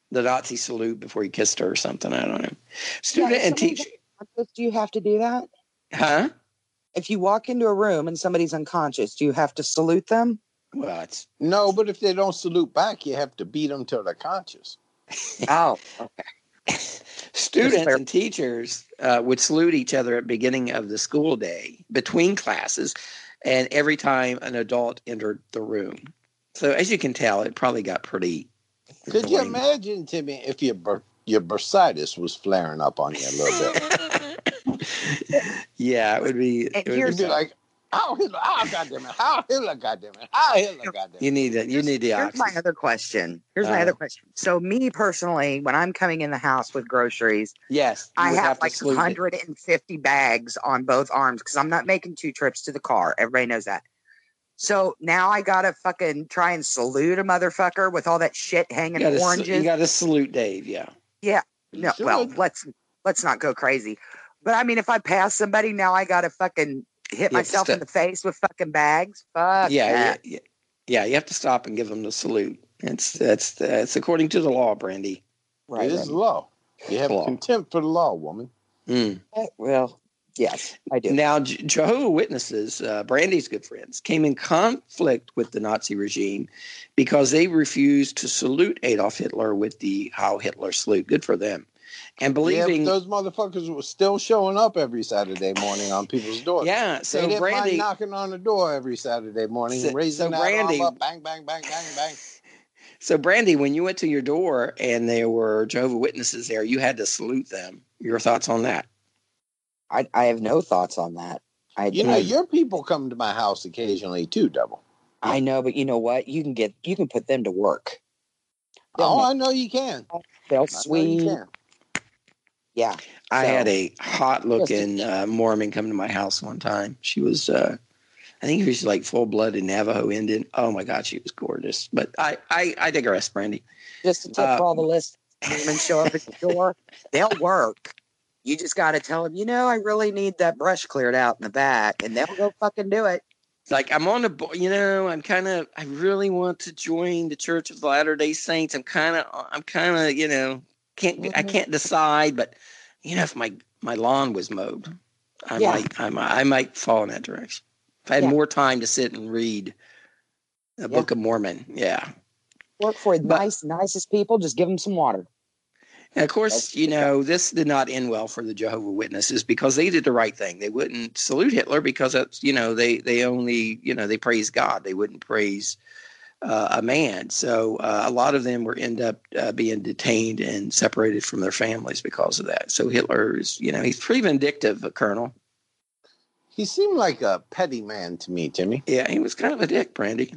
the Nazi salute before you kissed her or something. I don't know. Student Yeah, and teacher. do you have to do that? Huh? If you walk into a room and somebody's unconscious, do you have to salute them? Well, it's No, but if they don't salute back, you have to beat them till they're conscious. Oh, okay. students and teachers uh, would salute each other at the beginning of the school day between classes and every time an adult entered the room. So as you can tell, it probably got pretty. Could you boring. imagine, Timmy, if your bur- your bursitis was flaring up on you a little bit? Yeah, it would be. It would You'd be be like, "Oh Hitler! Oh goddamn it! Oh Hitler! Goddamn it! Oh Hitler! Goddamn it!" you need it. You need the Here's my oxygen. other question. Here's my Uh, other question. So me personally, when I'm coming in the house with groceries, Yes, you I would have, to like salute it. one hundred fifty bags on both arms because I'm not making two trips to the car. Everybody knows that. So now I gotta fucking try and salute a motherfucker with all that shit hanging You gotta, oranges. you got to salute Dave. Yeah. Yeah. You No, should. well, let's let's not go crazy. But I mean, if I pass somebody now, I gotta fucking hit You have to myself in step- the face with fucking bags. Fuck Yeah, yeah, that. yeah, yeah. You have to stop and give them the salute. It's that's that's according to the law, Brandy. Right. It is the law. You have Law. contempt for the law, woman. Mm. right. Well, yes, I do. Now, Je- Jehovah's Witnesses, uh, Brandy's good friends, came in conflict with the Nazi regime because they refused to salute Adolf Hitler with the Heil Hitler salute. Good for them. And believing, Yeah, but those motherfuckers were still showing up every Saturday morning on people's doors. yeah. They So didn't mind Brandy, knocking on the door every Saturday morning, So- raising so that Brandy- arm up, bang, bang, bang, bang, bang. so Brandy, when you went to your door and there were Jehovah's Witnesses there, you had to salute them. Your thoughts on that? I I have no thoughts on that. I You know, do. your people come to my house occasionally too, Double. I know, but you know what? You can get you can put them to work. They'll Oh, make- I know you can. They'll I know you sweep. can. Yeah. I So- had a hot looking uh, Mormon come to my house one time. She was, uh, I think she was like full blooded Navajo Indian. Oh my God, she was gorgeous. But I, I, I digress, Brandy. Just a tip Uh, for all the listeners. Women show up at the door. They'll work. You just got to tell them, you know, I really need that brush cleared out in the back, and they'll go fucking do it. Like I'm on the, bo- you know, I'm kind of, I really want to join the Church of the Latter Day Saints. I'm kind of, I'm kind of, you know, can't, I can't decide. But you know, if my my lawn was mowed, I Yeah. might, I might, I might fall in that direction. If I had Yeah. more time to sit and read the Book of Mormon, yeah. Work for the But- nice, nicest people. Just give them some water. And of course, That's- you know, this did not end well for the Jehovah's Witnesses because they did the right thing. They wouldn't salute Hitler because that's, you know, they, they only, you know, they praise God. They wouldn't praise uh, a man. So uh, a lot of them were end up uh, being detained and separated from their families because of that. So Hitler is, you know, he's pretty vindictive, a colonel. He seemed like a petty man to me, Timmy. Yeah, he was kind of a dick, Brandy.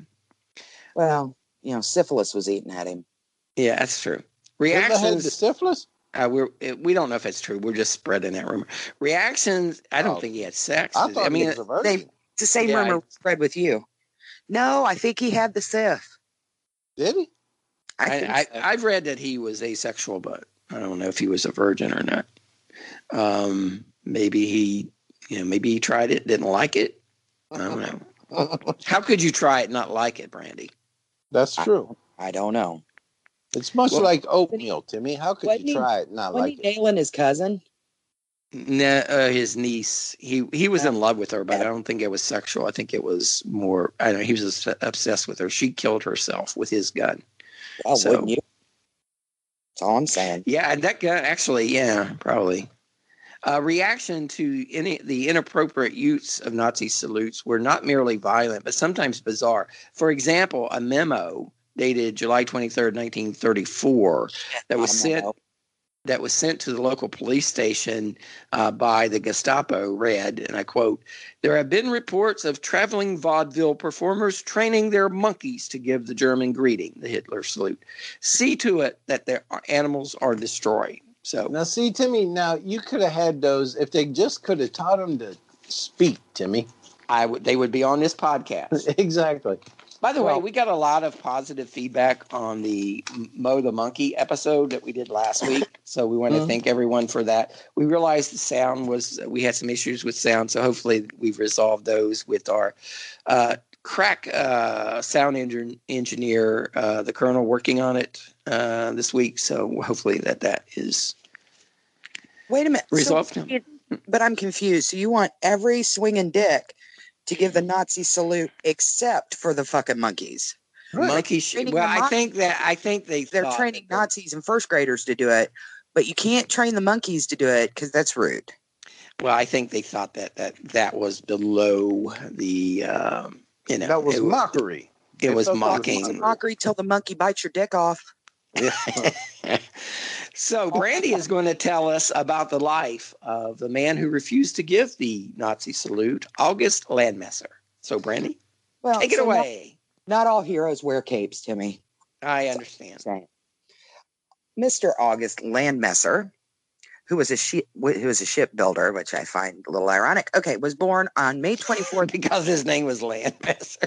Well, you know, syphilis was eating at him. Yeah, that's true. Hitler had the Reactions. syphilis? Uh, we're we don't know if it's true. We're just spreading that rumor. Reactions. I don't Oh. think he had sex. I thought I mean, he was a virgin. It's the same Yeah, rumor I- spread with you. No, I think he had the syph. Did he? I, I, think I, so. I've read that he was asexual, but I don't know if he was a virgin or not. Um, maybe he, you know, maybe he tried it, didn't like it. I don't know. How could you try it, and not like it, Brandy? That's true. I don't know. It's much Well- like oatmeal, Timmy. How could Wasn't you he- try it and not Wasn't like he it? nailing his cousin? No, uh, his niece. He he was Yeah. in love with her, but Yeah. I don't think it was sexual. I think it was more. I don't know. He was obsessed with her. She killed herself with his gun. Oh, So- wouldn't you? That's all I'm saying. Yeah, and that guy actually, yeah, probably. Uh, reaction to any the inappropriate use of Nazi salutes were not merely violent, but sometimes bizarre. For example, a memo dated July twenty-third, nineteen thirty-four, that was I don't sent know. that was sent to the local police station uh, by the Gestapo read, and I quote, "There have been reports of traveling vaudeville performers training their monkeys to give the German greeting, the Hitler salute. See to it that their animals are destroyed." So Now, see, Timmy, now you could have had those if they just could have taught them to speak, Timmy. I would they would be on this podcast. Exactly. By the Well- way, we got a lot of positive feedback on the Mo the Monkey episode that we did last week. So we want to Mhm. thank everyone for that. We realized the sound was, we had some issues with sound. So hopefully we've resolved those with our uh, crack uh, sound engin- engineer, uh, the Colonel, working on it uh, this week. So hopefully that that is Wait a minute. resolved. So, but I'm confused. So you want every swinging dick to give the Nazi salute except for the fucking monkeys? Monkey sh- Training well, the I mon- think that I think they They're thought training that- Nazis and first graders to do it, but you can't train the monkeys to do it because that's rude. Well, I think they thought that that, that was below the um, you know That was it, mockery. It They was felt that was mocking. mockery. Mockery till the monkey bites your dick off. Yeah. So Brandy is going to tell us about the life of the man who refused to give the Nazi salute, August Landmesser. So Brandy, Well, take it so away. Not, not all heroes wear capes, Timmy. I understand. Saying. Mister August Landmesser, who was a ship, who was a shipbuilder, which I find a little ironic. Okay, was born on May twenty-fourth because his name was Landmesser.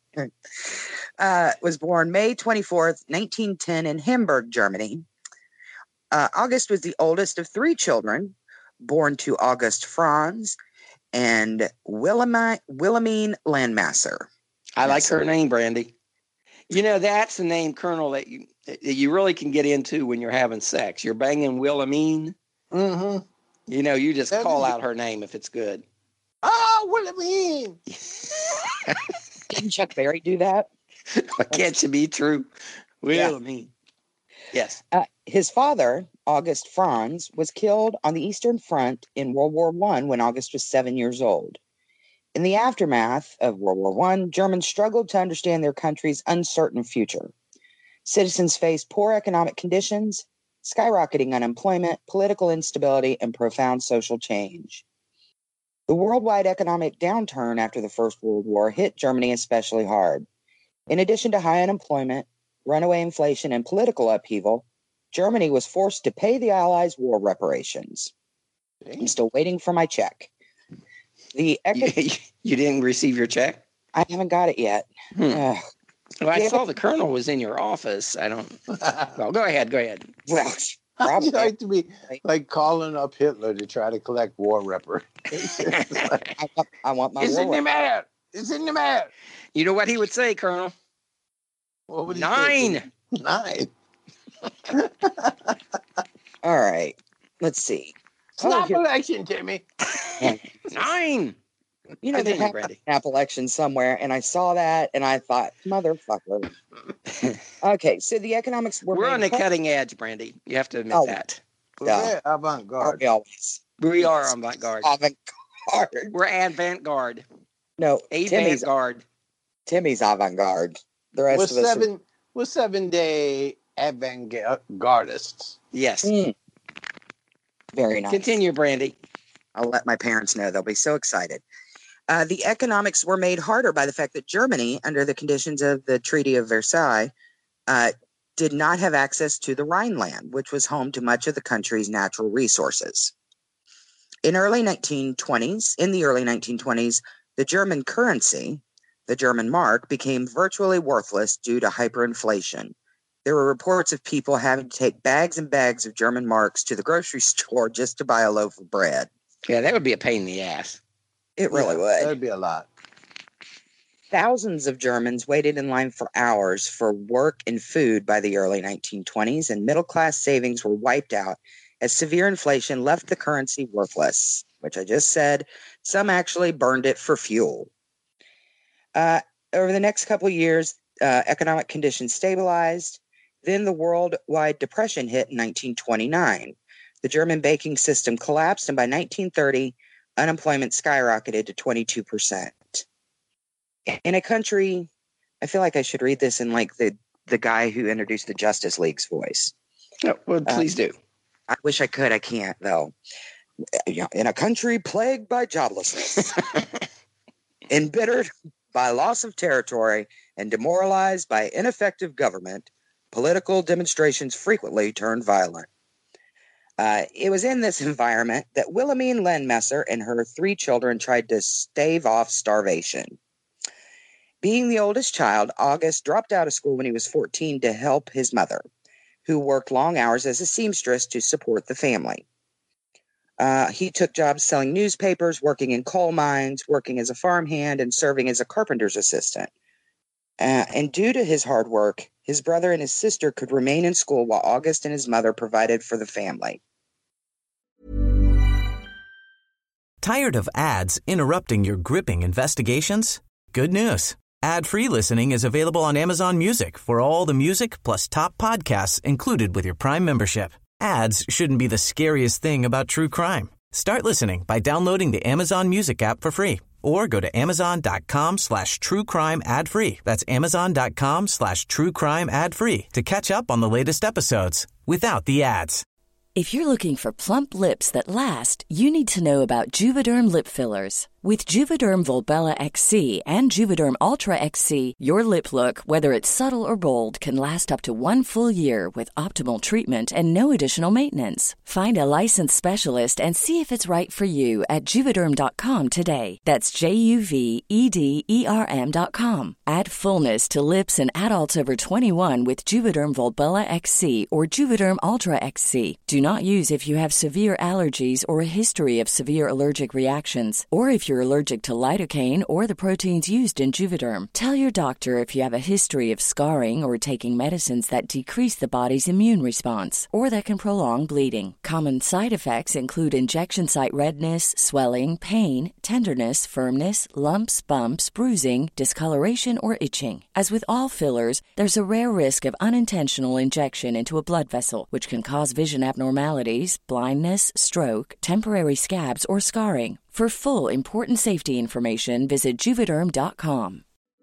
uh, was born May twenty-fourth, nineteen ten, in Hamburg, Germany. Uh, August was the oldest of three children, born to August Franz and Wilhelmine, Wilhelmine Landmasser. I like her name, Brandy. You know, that's the name, Colonel, that you that you really can get into when you're having sex. You're banging Wilhelmine. Mm-hmm. You know, you just That call is- out her name if it's good. Oh, Wilhelmine. Didn't Chuck Berry do that? Can't you be true? Wilhelmine. Yes. Uh, his father, August Franz, was killed on the Eastern Front in World War One when August was seven years old. In the aftermath of World War One, Germans struggled to understand their country's uncertain future. Citizens faced poor economic conditions, skyrocketing unemployment, political instability, and profound social change. The worldwide economic downturn after the First World War hit Germany especially hard. In addition to high unemployment, runaway inflation, and political upheaval, Germany was forced to pay the Allies war reparations. I'm still waiting for my check. The eco- You, you didn't receive your check? I haven't got it yet. Hmm. Ugh. Well, I Yeah. saw the Colonel was in your office. I don't. Well, go ahead. Go ahead. Well, I'd probably. like to be like calling up Hitler to try to collect war reparations. I want, I want my It's in war the mail. It's in the mail. You know what he would say, Colonel? What would he say? Nine. Nine. All right. Let's see. Snap here- election, Timmy. Nine. You know, they Continue, have Brandy. an snap election somewhere, and I saw that, and I thought, motherfucker. Okay, so the economics were We're on the made cutting edge, Brandy. You have to admit Oh. that. We're Yeah. very avant-garde. we always We are on avant-garde. avant-garde. We're avant-garde. No, Timmy's Avant-garde. Timmy's avant-garde. The rest We're of us. Are, seven. We're seven-day avant-gardists. Yes. Mm. Very nice. Continue, Brandy. I'll let my parents know. They'll be so excited. Uh, the economics were made harder by the fact that Germany, under the conditions of the Treaty of Versailles, uh, did not have access to the Rhineland, which was home to much of the country's natural resources. In early nineteen twenties, in the early nineteen twenties, the German currency, the German mark, became virtually worthless due to hyperinflation. There were reports of people having to take bags and bags of German marks to the grocery store just to buy a loaf of bread. Yeah, that would be a pain in the ass. It really Yeah, would. That'd be a lot. Thousands of Germans waited in line for hours for work and food by the early nineteen twenties, and middle-class savings were wiped out as severe inflation left the currency worthless, which I just said. Some actually burned it for fuel. Uh, over the next couple of years, uh, economic conditions stabilized. Then the worldwide depression hit in nineteen twenty-nine. The German banking system collapsed, and by nineteen thirty, unemployment skyrocketed to twenty-two percent. In a country, I feel like I should read this in like the, the guy who introduced the Justice League's voice. No, well, please do. I wish I could. I can't, though. You know, in a country plagued by joblessness, embittered by loss of territory, and demoralized by ineffective government, political demonstrations frequently turned violent. Uh, it was in this environment that Wilhelmine Landmesser and her three children tried to stave off starvation. Being the oldest child, August dropped out of school when he was fourteen to help his mother, who worked long hours as a seamstress to support the family. Uh, he took jobs selling newspapers, working in coal mines, working as a farmhand, and serving as a carpenter's assistant. Uh, and due to his hard work, his brother and his sister could remain in school while August and his mother provided for the family. Tired of ads interrupting your gripping investigations? Good news. Ad-free listening is available on Amazon Music for all the music plus top podcasts included with your Prime membership. Ads shouldn't be the scariest thing about true crime. Start listening by downloading the Amazon Music app for free or go to amazon.com slash true crime ad free. That's amazon.com slash true crime ad free to catch up on the latest episodes without the ads. If you're looking for plump lips that last, you need to know about Juvederm lip fillers. With Juvederm Volbella X C and Juvederm Ultra X C, your lip look, whether it's subtle or bold, can last up to one full year with optimal treatment and no additional maintenance. Find a licensed specialist and see if it's right for you at Juvederm dot com today. That's J U V E D E R M dot com. Add fullness to lips in adults over twenty-one with Juvederm Volbella X C or Juvederm Ultra X C. Do not use if you have severe allergies or a history of severe allergic reactions, or if you're allergic to lidocaine or the proteins used in Juvederm. Tell your doctor if you have a history of scarring or taking medicines that decrease the body's immune response or that can prolong bleeding. Common side effects include injection site redness, swelling, pain, tenderness, firmness, lumps, bumps, bruising, discoloration, or itching. As with all fillers, there's a rare risk of unintentional injection into a blood vessel, which can cause vision abnormalities, blindness, stroke, temporary scabs, or scarring. For full, important safety information, visit Juvederm dot com.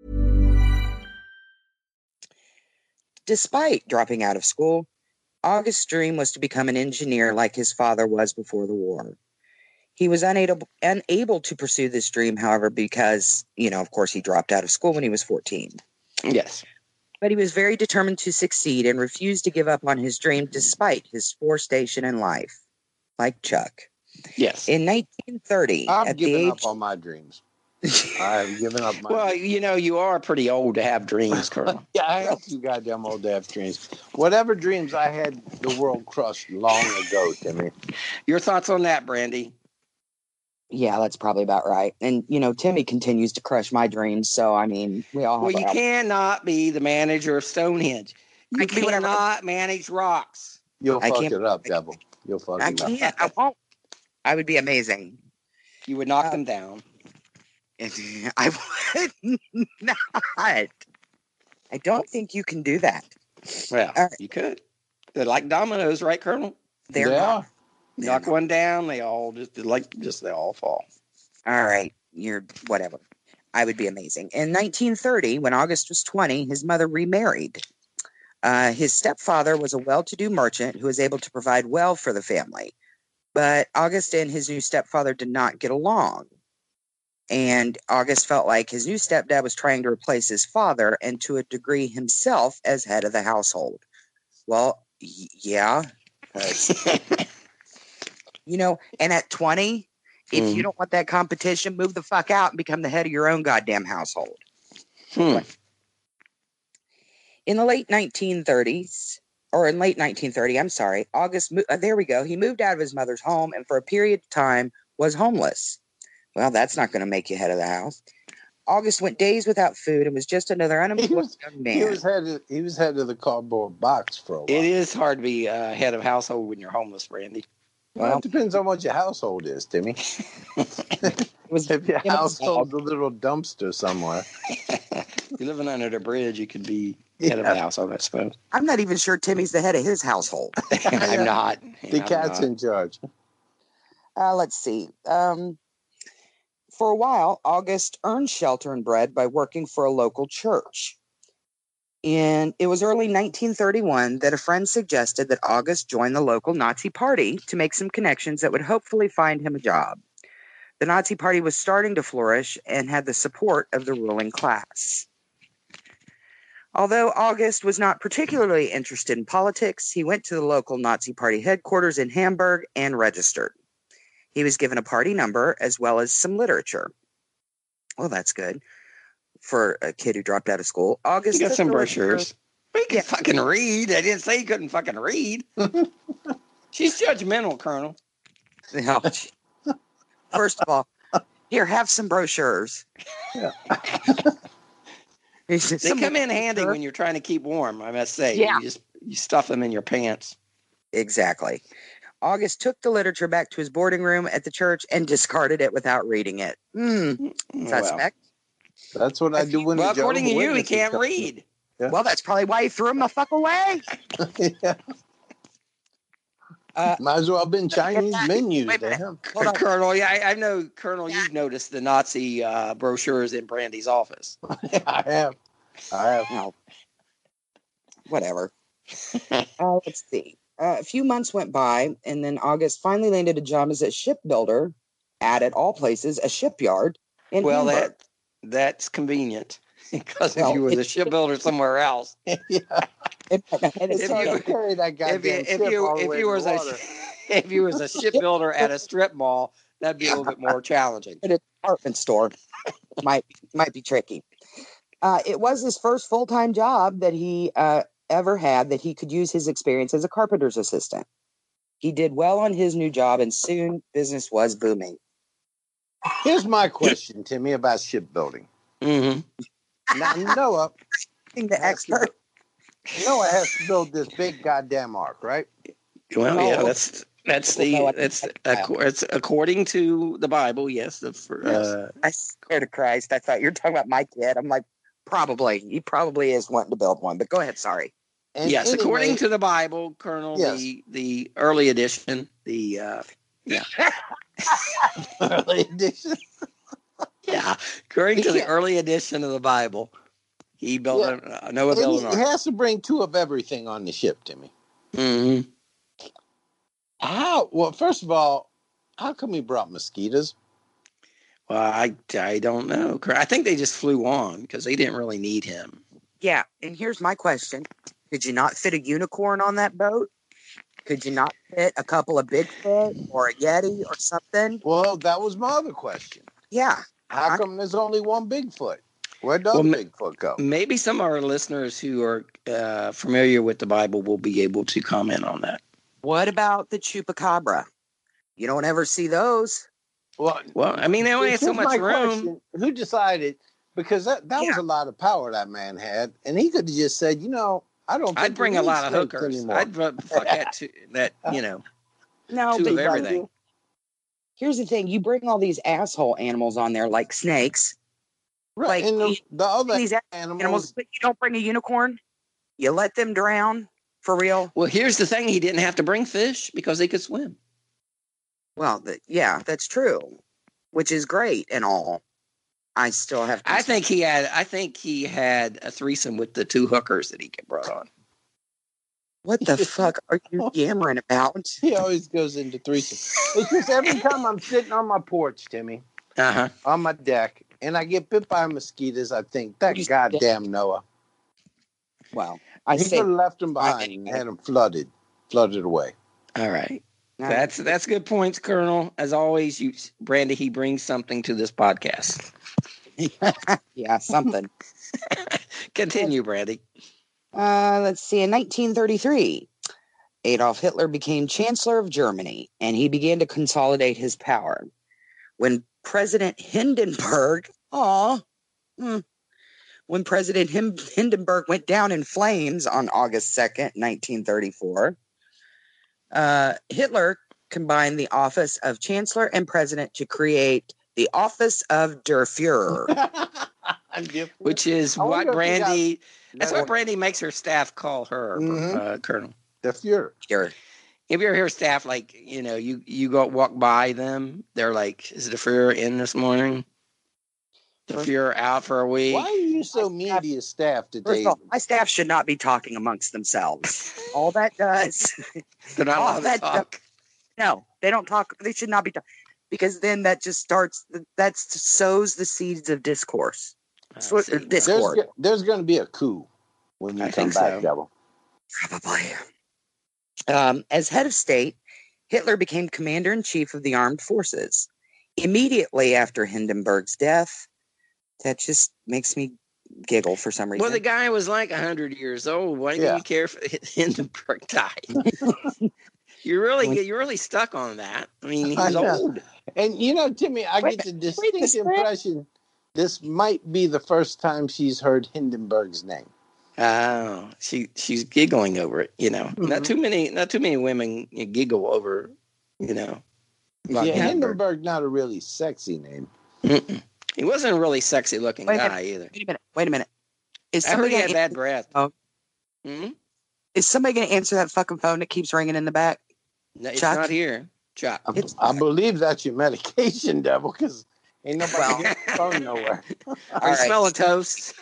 Despite dropping out of school, August's dream was to become an engineer like his father was before the war. He was unable, unable to pursue this dream, however, because, you know, of course, he dropped out of school when he was fourteen. Yes. But he was very determined to succeed and refused to give up on his dream despite his poor station in life, like Chuck. Yes. In nineteen thirty, I've at the given age... up on my dreams. I have given up my Well, dreams. you know, you are pretty old to have dreams, Colonel. Yeah, I have too goddamn old to have dreams. Whatever dreams I had, the world crushed long ago, Timmy. Your thoughts on that, Brandy? Yeah, that's probably about right. And, you know, Timmy continues to crush my dreams. So, I mean, we all have Well, you our- cannot be the manager of Stonehenge. You I can do whatever I- cannot manage rocks. You'll I fuck can't- it up, Devil. You'll fuck I it up. can't. I won't. I would be amazing. You would knock Uh, them down. I would not. I don't think you can do that. Well, all right. you could. They're like dominoes, right, Colonel? They're They not. are. They're Knock not. one down, they all just like just they all fall. All right. You're whatever. I would be amazing. In nineteen thirty, when August was twenty, his mother remarried. Uh, his stepfather was a well-to-do merchant who was able to provide well for the family. But August and his new stepfather did not get along. And August felt like his new stepdad was trying to replace his father and to a degree himself as head of the household. Well, y- yeah. 'cause, you know, and at twenty, if Mm. you don't want that competition, move the fuck out and become the head of your own goddamn household. Hmm. In the late nineteen thirties, or in late nineteen thirty, I'm sorry, August, mo- uh, there we go. He moved out of his mother's home and for a period of time was homeless. Well, that's not going to make you head of the house. August went days without food and was just another He unemployed was, young man. he was head of, he was head of the cardboard box for a while. It is hard to be uh, head of household when you're homeless, Brandy. Well, Well- it depends on what your household is, Timmy. It was, If your it was- household's a little dumpster somewhere. If you're living under the bridge, you could be head of the Yeah. household, I suppose. I'm not even sure Timmy's the head of his household. I'm not. The I'm cat's not. in charge. Uh, let's see. Um, for a while, August earned shelter and bread by working for a local church. And it was early nineteen thirty-one that a friend suggested that August join the local Nazi party to make some connections that would hopefully find him a job. The Nazi party was starting to flourish and had the support of the ruling class. Although August was not particularly interested in politics, he went to the local Nazi party headquarters in Hamburg and registered. He was given a party number as well as some literature. Well, that's good for a kid who dropped out of school. August You got took some the literature- brochures. We can Yeah. fucking read. I didn't say you couldn't fucking read. She's judgmental, Colonel. No. First of all, here, have some brochures. Yeah. They come in handy when you're trying to keep warm, I must say. Yeah. You just you stuff them in your pants. Exactly. August took the literature back to his boarding room at the church and discarded it without reading it. Hmm. Suspect. Well, that's what I do when well, the according to Jehovah's you, he Witnesses can't come. read. Yeah. Well, that's probably why he threw him the fuck away. Yeah. Uh, Might as well have been Chinese menus Wait a to minute. him. Hold on. Colonel, yeah, I, I know, Colonel, you've noticed the Nazi uh, brochures in Brandy's office. I have. I have. No. Whatever. uh, let's see. Uh, a few months went by, and then August finally landed a job as a shipbuilder at, at all places, a shipyard in Well, Hamburg. that that's convenient because Well, if you was it- a shipbuilder somewhere else, Yeah. It- it- It's If hard you- to carry that if goddamn you if ship you all the if way you to was the a water. if you was a shipbuilder at a strip mall, that'd be a little bit more challenging. at a department store might might be tricky. Uh, it was his first full time job that he uh, ever had that he could use his experience as a carpenter's assistant. He did well on his new job, and soon business was booming. Here's my question, Timmy, about shipbuilding. Mm-hmm. Now, Noah, Being the expert, Noah has to build this big goddamn ark, right? Well, No. yeah, that's that's Well, the no, I- that's I- ac- it's according to the Bible. Yes, the fir- uh, I swear to Christ, I thought you were talking about my kid. I'm like, probably he probably is wanting to build one, but go ahead. Sorry. And yes, anyway, according to the Bible, Colonel, Yes. the the early edition, the uh, early edition. yeah, according to the Yeah. early edition of the Bible, he built Yeah. a, uh, Noah And built he, an he ark. has to bring two of everything on the ship, Timmy. Mm-hmm. How? Well, first of all, how come he brought mosquitoes? Well, I I don't know. I think they just flew on because they didn't really need him. Yeah, and here's my question: could you not fit a unicorn on that boat? Could you not fit a couple of Bigfoot or a Yeti or something? Well, that was my other question. Yeah. How I- come there's only one Bigfoot? Where'd the Well, other ma- Bigfoot go? Maybe some of our listeners who are uh, familiar with the Bible will be able to comment on that. What about the chupacabra? You don't ever see those. Well, Well, I mean, they only had so here's much my room. question. Who decided? Because that, that was Yeah. a lot of power that man had, and he could have just said, you know, I don't. I'd think bring we a need lot of snakes hookers. anymore. I'd ru- fuck that too. That you know, No, two but of everything. here's the thing: you bring all these asshole animals on there, like snakes. Right, Like, and the, you- the other These a- animals, animals, but you don't bring a unicorn. You let them drown for real. Well, here's the thing: he didn't have to bring fish because they could swim. Well, the, yeah, that's true, which is great and all. I still have. I think he had. I think he had a threesome with the two hookers that he brought on. What the fuck are you yammering about? he always goes into threesome. It's just every time I'm sitting on my porch, Timmy, Uh huh. on my deck, and I get bit by mosquitoes, I think that You- goddamn Noah. Well, I he say could have left them I- behind and had them flooded, flooded away. All right. no, That's that's good points, Colonel. As always, you, Brandy, he brings something to this podcast. yeah, something. Continue, Brandy. Uh, let's see. In nineteen thirty-three, Adolf Hitler became Chancellor of Germany, and he began to consolidate his power. When President Hindenburg, aw, hmm, when President Him- Hindenburg went down in flames on August second, nineteen thirty-four, uh, Hitler combined the office of Chancellor and President to create the office of Der Fuhrer. Which is I wonder what if he got- Brandy. That's that- what Brandy makes her staff call her, Mhm. uh, Colonel. The Fuhrer. Here. If you ever hear staff like, you know, you you go walk by them, they're like, "Is the Fuhrer in this morning? The Fuhrer out for a week?" Why are you so mean to your staff First today? of all, my staff should not be talking amongst themselves. All that does, They're not all allowed to that talk. no, they don't talk. They should not be talking because then that just starts. That sows the seeds of discourse. I Swi- see. dis- There's, Discord. go- there's going to be a coup when you I come think back, so. Devil. Probably. Um, as head of state, Hitler became commander in chief of the armed forces. Immediately after Hindenburg's death, that just makes me giggle for some reason. Well, the guy was like a hundred years old. Why do Yeah. you care if Hindenburg died? you really, you're really stuck on that. I mean, he was old. And you know, Timmy, I Wait, get the wait, distinct this- impression this might be the first time she's heard Hindenburg's name. Oh, she she's giggling over it. You know, Mm-hmm. not too many, not too many women giggle over. You know, Yeah, Hindenburg. Hindenburg, not a really sexy name. Mm-mm. He wasn't a really sexy looking Wait a guy either. Wait a minute. Wait a minute. Is I heard somebody he gonna had bad answer, breath. Oh. Hmm? is somebody going to answer that fucking phone that keeps ringing in the back? No, it's Chuck? not here, Chuck. I, It's- I believe that's your medication, devil, because ain't nobody Well- getting the phone nowhere. Are All you right. smelling toast?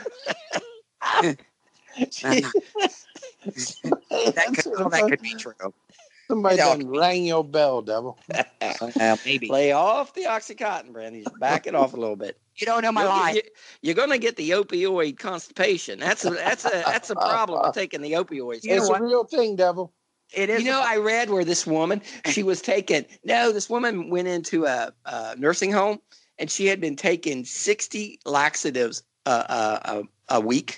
That could, all that could be true. Somebody No. done rang your bell, devil. Uh, maybe. Lay off the Oxycontin, Brandy. Just back it off a little bit. You don't know my You'll get- life. you- You're going to get the opioid constipation. That's a that's a that's a problem with taking the opioids. You know It's what? a real thing, devil. It is. You know, I read where this woman, she was taking, no, this woman went into a, a nursing home and she had been taking sixty laxatives uh, uh, a, a week.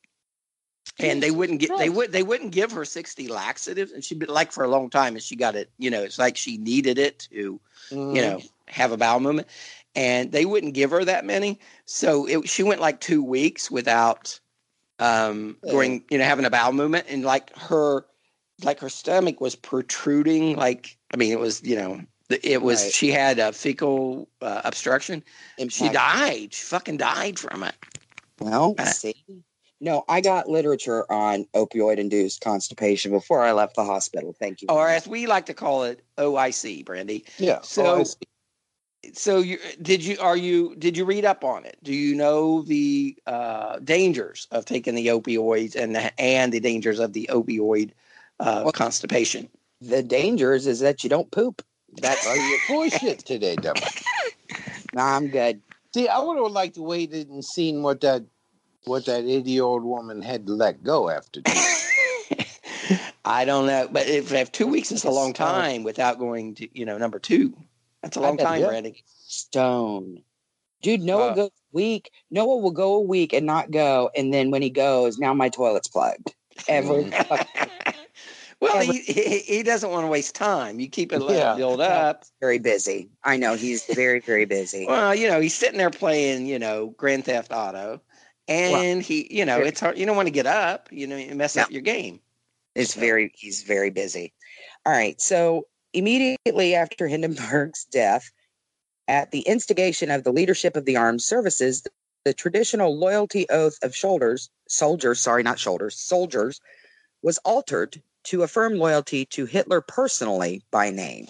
And they wouldn't get, they would, they wouldn't give her sixty laxatives. And she'd been like for a long time and she got it, you know, it's like she needed it to, Mm. you know, have a bowel movement. And they wouldn't give her that many. So it, she went like two weeks without um, going, you know, having a bowel movement. And like her, like her stomach was protruding. Like, I mean, it was, you know, it was, Right. she had a fecal uh, obstruction. And she Impact. died. She fucking died from it. Well, Uh, see. No, I got literature on opioid-induced constipation before I left the hospital. Thank you. Or as we like to call it, O I C, Brandy. Yeah. So, oh, I see. so you did you are you did you read up on it? Do you know the uh, dangers of taking the opioids and the, and the dangers of the opioid uh, Well- constipation? The dangers is that you don't poop. That's Are you full of shit today, devil? nah, I'm good. See, I would have liked to wait and seen what that what that eighty old woman had to let go after two. I don't know, but if, if two weeks is a long time without going to you know number two, that's a I long bet- time, yeah. Brandy. Stone. Dude, Noah Uh, goes a week. Noah will go a week and not go, and then when he goes, now my toilet's plugged. Every fucking Well, he, he he doesn't want to waste time. You keep it let Yeah. it build up. very busy. I know he's very, very busy. Well, you know, he's sitting there playing, you know, Grand Theft Auto, and he, you know, it's hard. You don't want to get up. You know, you mess No. up your game. It's very, he's very busy. All right. So immediately after Hindenburg's death, at the instigation of the leadership of the armed services, the traditional loyalty oath of shoulders, soldiers, sorry, not shoulders, soldiers, was altered to affirm loyalty to Hitler personally by name.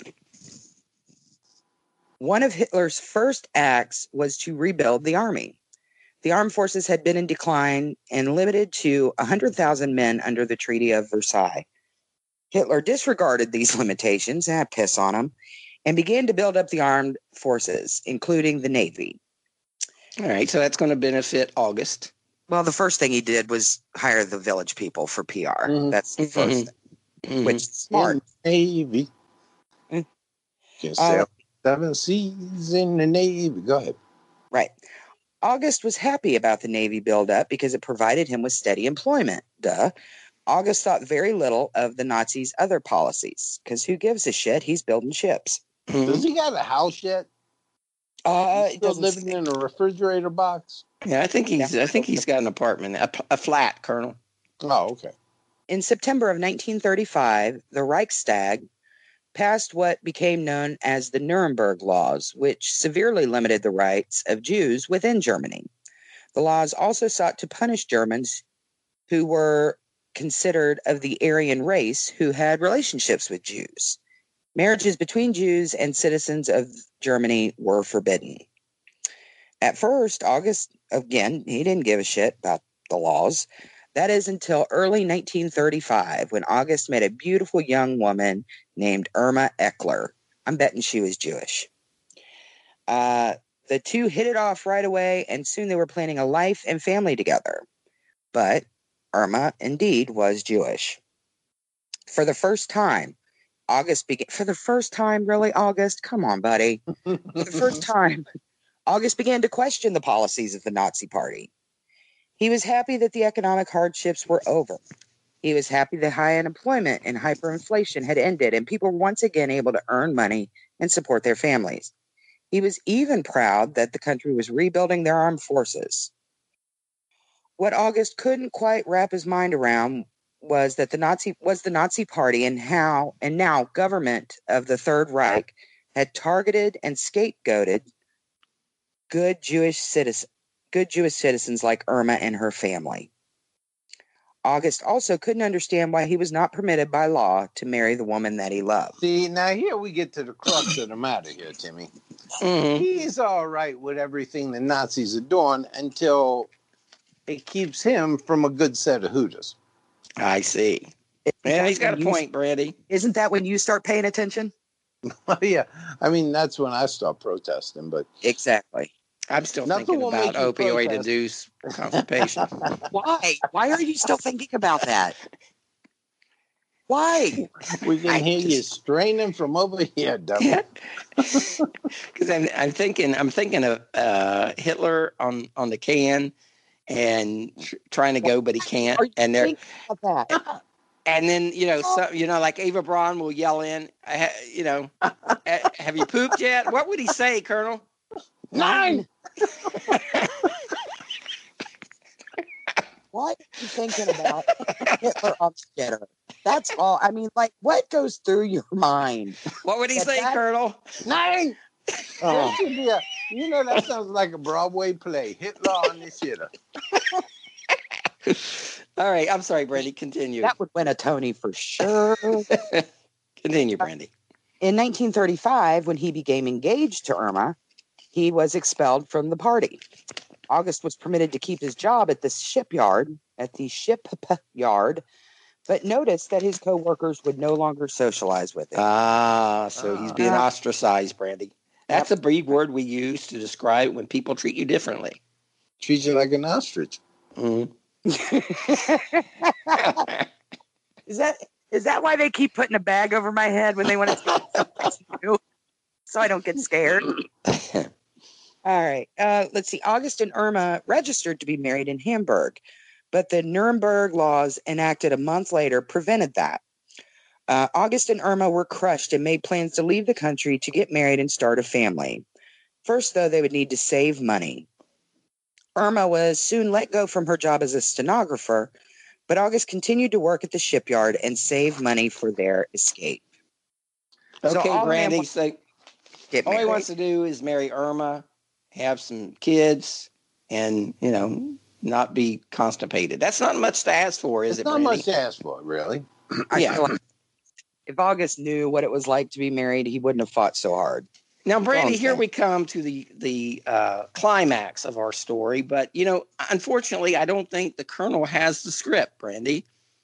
One of Hitler's first acts was to rebuild the army. The armed forces had been in decline and limited to one hundred thousand men under the Treaty of Versailles. Hitler disregarded these limitations, ah, piss on them, and began to build up the armed forces, including the Navy. All right, so that's going to benefit August. Well, the first thing he did was hire the village people for P R. Mhm. That's the first thing, Mhm. which is smart. In the Navy. Mm. Can Uh, sail seven seas in the Navy. Go ahead. Right. August was happy about the Navy buildup because it provided him with steady employment. Duh. August thought very little of the Nazis' other policies because who gives a shit? He's building ships. Mhm. Does he got a house yet? Uh, He's it still doesn't living say. in a refrigerator box? Yeah, I think he's. I think he's got an apartment, a, a flat, Colonel. Oh, okay. In September of nineteen thirty-five, the Reichstag passed what became known as the Nuremberg Laws, which severely limited the rights of Jews within Germany. The laws also sought to punish Germans who were considered of the Aryan race who had relationships with Jews. Marriages between Jews and citizens of Germany were forbidden. At first, August, again, he didn't give a shit about the laws. That is until early nineteen thirty-five, when August met a beautiful young woman named Irma Eckler. I'm betting she was Jewish. Uh, the two hit it off right away, and soon they were planning a life and family together. But Irma, indeed, was Jewish. For the first time, August began. For the first time, really, August? Come on, buddy. For the first time, August began to question the policies of the Nazi Party. He was happy that the economic hardships were over. He was happy that high unemployment and hyperinflation had ended and people were once again able to earn money and support their families. He was even proud that the country was rebuilding their armed forces. What August couldn't quite wrap his mind around was that the Nazi was the Nazi Party and how and now government of the Third Reich had targeted and scapegoated good Jewish citizens, good Jewish citizens like Irma and her family. August also couldn't understand why he was not permitted by law to marry the woman that he loved. See, now here we get to the crux of the matter here, Timmy. Mm-hmm. He's all right with everything the Nazis are doing until it keeps him from a good set of Hooters. I see. Yeah, he's got a point, Brandy. Isn't that when you start paying attention? Yeah, I mean, that's when I start protesting, but... Exactly. I'm still Nothing thinking will about make you opioid-induced constipation. Why? Why are you still thinking about that? Why? We can I hear you just- straining from over here, devil. Because I'm, I'm thinking, I'm thinking of uh, Hitler on, on the can, and tr- trying to go, but he can't. Are you And they're, thinking about that? and then you know, so, you know, like Eva Braun will yell in, I ha, you know, "Eh, have you pooped yet? What would he say, Colonel? Nine! What are you thinking about Hitler on the shitter? That's all. I mean, like, what goes through your mind? What would he That say, that- Colonel? Nine! Oh. That should be a, you know, that sounds like a Broadway play. Hitler on the shitter. All right, I'm sorry, Brandy. Continue. That would win a Tony for sure. Continue, Brandy. In nineteen thirty-five, when he became engaged to Irma, he was expelled from the party. August was permitted to keep his job at the shipyard, at the shipyard, but noticed that his co-workers would no longer socialize with him. Ah, so he's being Ah. ostracized, Brandy. That's a big word we use to describe when people treat you differently. Treat you like an ostrich. Mhm. Is that is that why they keep putting a bag over my head when they want to take something new? So I don't get scared. All right. Uh, let's see. August and Irma registered to be married in Hamburg, but the Nuremberg laws enacted a month later prevented that. Uh, August and Irma were crushed and made plans to leave the country to get married and start a family. First, though, they would need to save money. Irma was soon let go from her job as a stenographer, but August continued to work at the shipyard and save money for their escape. So Okay, all the man Brandy. wants- So Get all he married. wants to do is marry Irma, have some kids, and, you know, not be constipated. That's not much to ask for, is It's it, not Brandy? much to ask for, really. I Yeah. feel like if August knew what it was like to be married, he wouldn't have fought so hard. Now, Brandy, Wrong here thing. we come to the the uh, climax of our story. But, you know, unfortunately, I don't think the Colonel has the script, Brandy.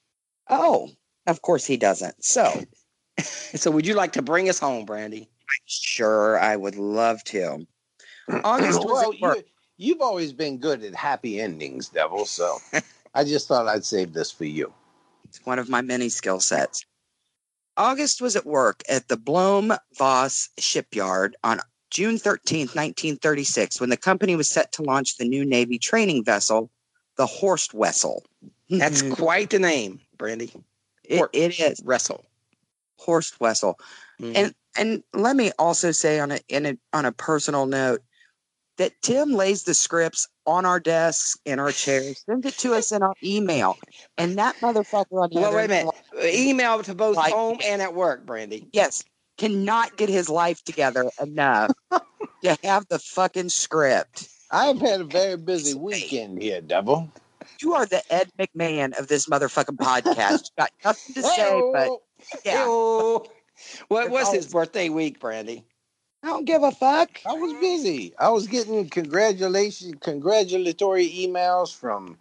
Oh, of course he doesn't. So, So would you like to bring us home, Brandy? sure, I would love to. August was Well, at work. you, you've always been good at happy endings, devil, so I just thought I'd save this for you. It's one of my many skill sets. August was at work at the Bloem Voss shipyard on June thirteenth, nineteen thirty-six, when the company was set to launch the new Navy training vessel, the Horst Wessel. That's quite the name, Brandy. it, it is Wrestle. Horst Wessel. Mhm. And and let me also say on a, in a on a personal note that Tim lays the scripts on our desks, in our chairs, sends it to us in our email, and that motherfucker on the Well, other wait a minute. Email to both Like- home and at work, Brandy. yes, cannot get his life together enough to have the fucking script. I've had a very busy weekend here, devil. You are the Ed McMahon of this motherfucking podcast. You got nothing to say, but yeah, Ew. What It's was his always- birthday week, Brandy? I don't give a fuck. I was busy. I was getting congratulation, congratulatory emails from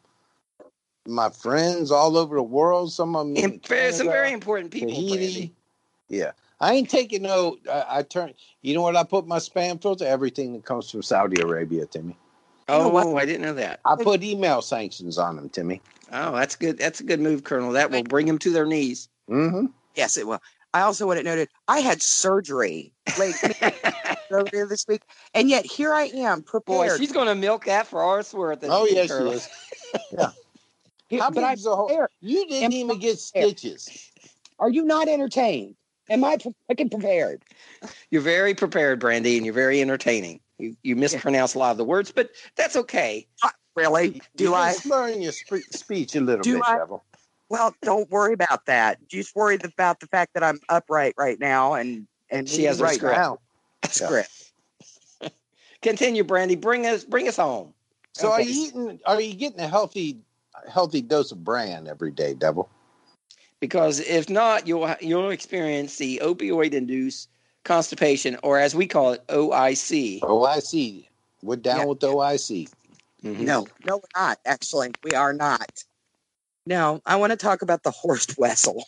my friends all over the world. Some of them in And very- some Canada, very important people, Tahiti. Brandy. Yeah, I ain't taking no. I, I turn. You know what? I put my spam filter. Everything that comes from Saudi Arabia, Timmy. You know Oh, what? I didn't know that. I put email sanctions on them, Timmy. Oh, that's good. That's a good move, Colonel. That will bring them to their knees. Mm-hmm. Yes, it will. I also want it noted. I had surgery like earlier this week, and yet here I am Boy, prepared. she's going to milk that for all it's worth. isn't Oh she, yes, she Colonel? is. Yeah. How but big's I'm the hole? prepared. You didn't Am even I get prepared? stitches. Are you not entertained? Am I pre- fucking prepared? You're very prepared, Brandy, and you're very entertaining. You you mispronounce a lot of the words, but that's okay. Uh, really? Do You've been I? slurring your sp- speech a little Do bit, I? Devil. Well, don't worry about that. Just worry about the fact that I'm upright right now and and She has her Right script. now. script. Continue, Brandy. Bring us bring us home. So are Okay. you eating? Are you getting a healthy, healthy dose of bran every day, Devil? Because if not, you'll you'll experience the opioid-induced constipation, or as we call it, O I C. O I C. We're down Yeah. with the O I C. Mhm. No, no, we're not. Actually, we are not. No, I want to talk about the Horst Wessel.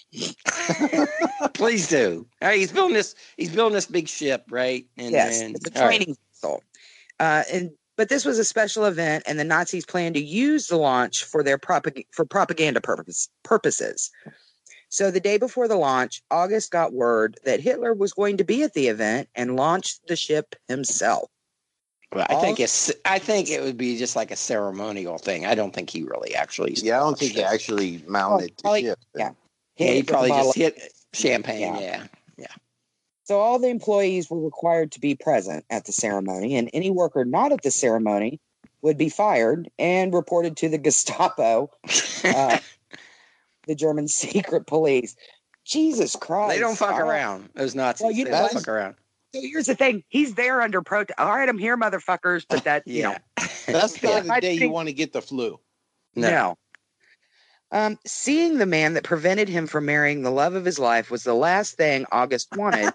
Please do. All right, he's building this. He's building this big ship, right? And, Yes, and- it's a all right. training vessel. Uh, and but this was a special event, and the Nazis planned to use the launch for their propag- for propaganda purpose- purposes. So the day before the launch, August got word that Hitler was going to be at the event and launched the ship himself. Well, I All- think it's. I think it would be just like a ceremonial thing. I don't think he really actually. Yeah, I don't think he launched it. actually mounted Oh, probably- the ship. yeah. Yeah, Hit he it with a probably bottle just hit champagne. Yeah. Yeah. So all the employees were required to be present at the ceremony, and any worker not at the ceremony would be fired and reported to the Gestapo, uh, the German secret police. Jesus Christ. They don't fuck All right. around. Those Nazis. Well, you they know don't what? fuck around. So here's the thing. He's there under protest. All right, I'm here, motherfuckers. But that, you know, Yeah. That's Yeah. not the I day you think- want to get the flu. No. no. Um, seeing the man that prevented him from marrying the love of his life was the last thing August wanted.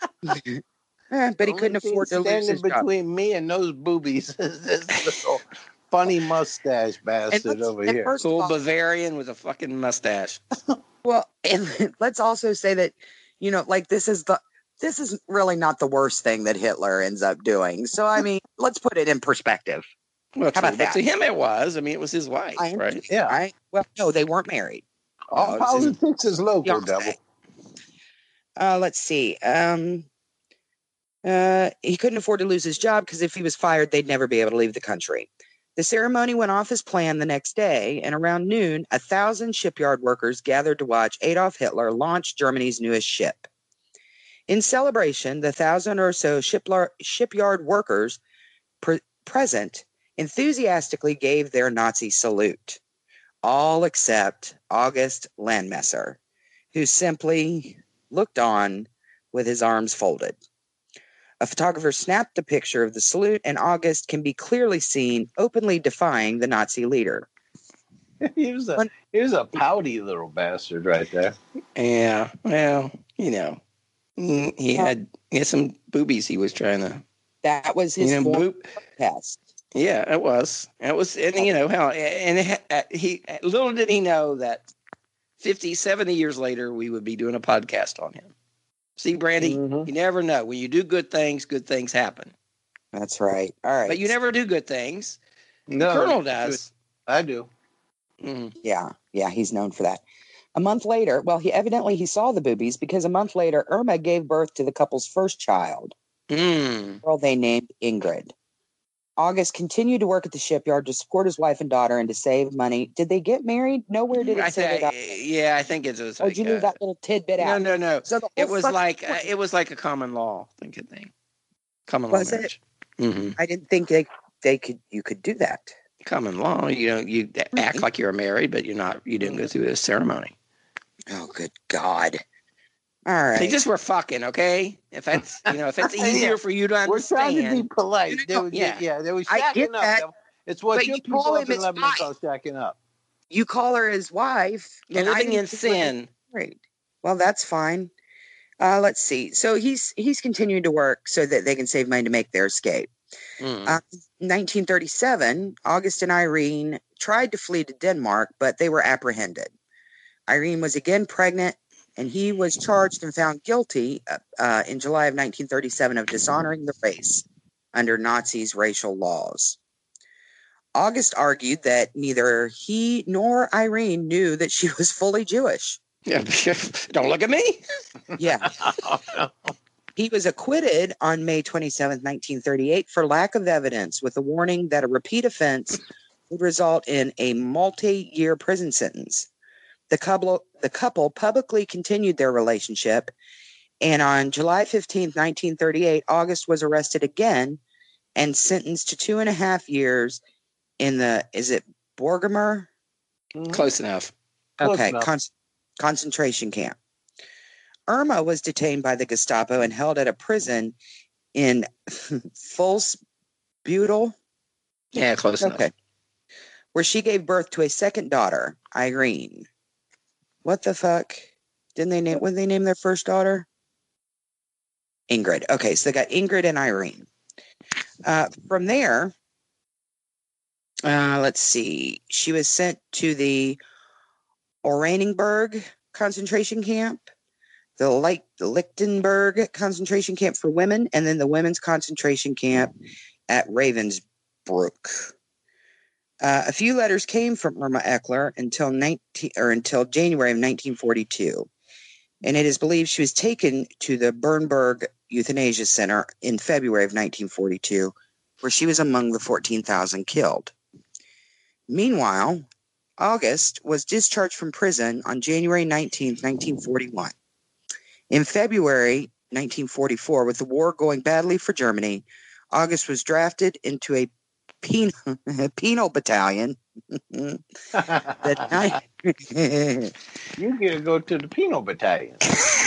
Eh, but he Only couldn't thing afford to lose standing his job. between me and those boobies is this little funny mustache bastard let's- over and here. first of Cool all- Bavarian with a fucking mustache. Well, and let's also say that, you know, like this is the this is really not the worst thing that Hitler ends up doing. So I mean, let's put it in perspective. Well, How about true, but that? to him it was. I mean, it was his wife, I right? Yeah. I well, no, they weren't married. All No, it's his- politics is local, Fiancé. Devil. Uh, let's see. Um, uh, he couldn't afford to lose his job because if he was fired, they'd never be able to leave the country. The ceremony went off as planned the next day, and around noon, a thousand shipyard workers gathered to watch Adolf Hitler launch Germany's newest ship. In celebration, the thousand or so shipla- shipyard workers pre- present enthusiastically gave their Nazi salute, all except August Landmesser, who simply looked on with his arms folded. A photographer snapped a picture of the salute, and August can be clearly seen openly defying the Nazi leader. he was a he was a pouty little bastard right there. Yeah. Well, you know, mm, he had he had some boobies. He was trying to. That was his You know, form boob. of protest. Yeah, it was. It was, and you know how, and it, ha- he little did he know that fifty, seventy years later we would be doing a podcast on him. See, Brandy, Mhm. you never know. When you do good things, good things happen. That's right. All right. But you never do good things. No, Colonel does. I do. Mhm. Yeah, yeah, he's known for that. A month later, well, he evidently he saw the boobies because a month later, Irma gave birth to the couple's first child, Mm. a girl they named Ingrid. August continued to work at the shipyard to support his wife and daughter and to save money. Did they get married? Nowhere did it I say they got. thi- yeah, I think it was. Or did you like, leave uh, that little tidbit No, out? no, no. So the It whole was fucking like uh, point- it was like a common law thinking thing. Common Was law it? marriage. Mm-hmm. I didn't think they they could you could do that. Common law. You know, you act like you're married, but you're not. You didn't go through a ceremony. Oh, good God! All right. They just were fucking, okay? If that's you know, if it's easier Yeah. for you to We're trying to be understand. polite. They were, Yeah. yeah. yeah, they were I shacking get up. that, Devil. It's what but your you people call up him in his Lebanon wife. call shacking up. You call her his wife, You're and I living didn't in think women sin. married. Well, that's fine. Uh, let's see. So he's he's continuing to work so that they can save money to make their escape. Mm. Uh, nineteen thirty-seven, August and Irene tried to flee to Denmark, but they were apprehended. Irene was again pregnant, and he was charged and found guilty uh, uh, in July of nineteen thirty-seven of dishonoring the race under Nazis' racial laws. August argued that neither he nor Irene knew that she was fully Jewish. Yeah, don't look at me. Yeah. He was acquitted on May twenty-seventh, nineteen thirty-eight for lack of evidence, with a warning that a repeat offense would result in a multi-year prison sentence. The couple, the couple publicly continued their relationship, and on July fifteenth, nineteen thirty-eight, August was arrested again and sentenced to two and a half years in the, is it Borghammer? Close enough. Close Okay, enough. con- concentration camp. Irma was detained by the Gestapo and held at a prison in Fuhlsbüttel. Yeah, close enough. Okay. Where she gave birth to a second daughter, Irene. What the fuck? Didn't they name, what did they name their first daughter? Ingrid. Okay, so they got Ingrid and Irene. Uh, from there, uh, let's see. She was sent to the Oranienburg concentration camp, the, Lich- the Lichtenberg concentration camp for women, and then the women's concentration camp at Ravensbrück. Uh, a few letters came from Irma Eckler until nineteen or until January of nineteen forty-two, and it is believed she was taken to the Bernburg Euthanasia Center in February of nineteen forty-two, where she was among the fourteen thousand killed. Meanwhile, August was discharged from prison on January nineteenth, nineteen forty-one. In February nineteen forty-four, with the war going badly for Germany, August was drafted into a penal, penal battalion. that night, You get to go to the penal battalion.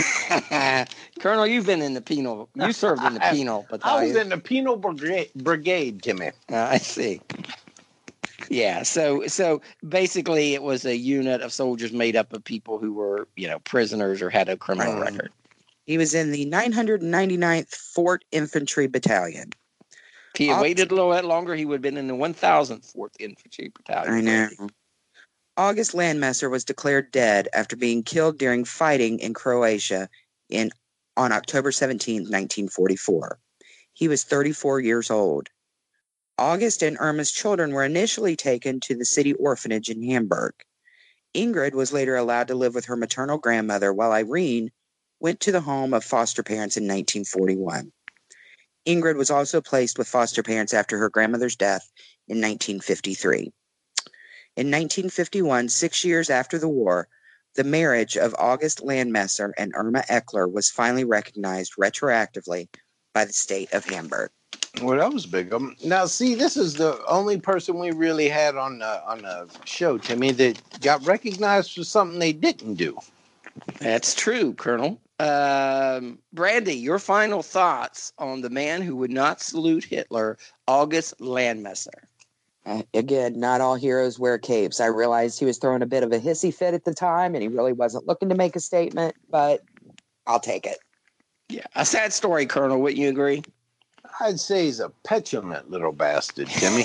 Colonel, you've been in the penal. You served in the penal I battalion. was in the penal brigade, brigade Timmy. Uh, I see. Yeah, so so basically, it was a unit of soldiers made up of people who were, you know, prisoners or had a criminal Right. record. he was in the nine hundred ninety-ninth Fort Infantry Battalion. If he had August- waited a little bit longer, he would have been in the one thousandth fourth Infantry Battalion. I know. August Landmesser was declared dead after being killed during fighting in Croatia in on October seventeenth, nineteen forty-four. He was thirty-four years old. August and Irma's children were initially taken to the city orphanage in Hamburg. Ingrid was later allowed to live with her maternal grandmother, while Irene went to the home of foster parents in nineteen forty-one. Ingrid was also placed with foster parents after her grandmother's death in nineteen fifty-three. In nineteen fifty-one, six years after the war, the marriage of August Landmesser and Irma Eckler was finally recognized retroactively by the state of Hamburg. Well, that was big. Um, now, see, this is the only person we really had on the, on the show, Timmy, that got recognized for something they didn't do. That's true, Colonel. Um, Brandy, your final thoughts on the man who would not salute Hitler, August Landmesser. Uh, again, not all heroes wear capes. I realized he was throwing a bit of a hissy fit at the time, and he really wasn't looking to make a statement, but I'll take it. Yeah, a sad story, Colonel. Wouldn't you agree? I'd say he's a petulant little bastard, Timmy.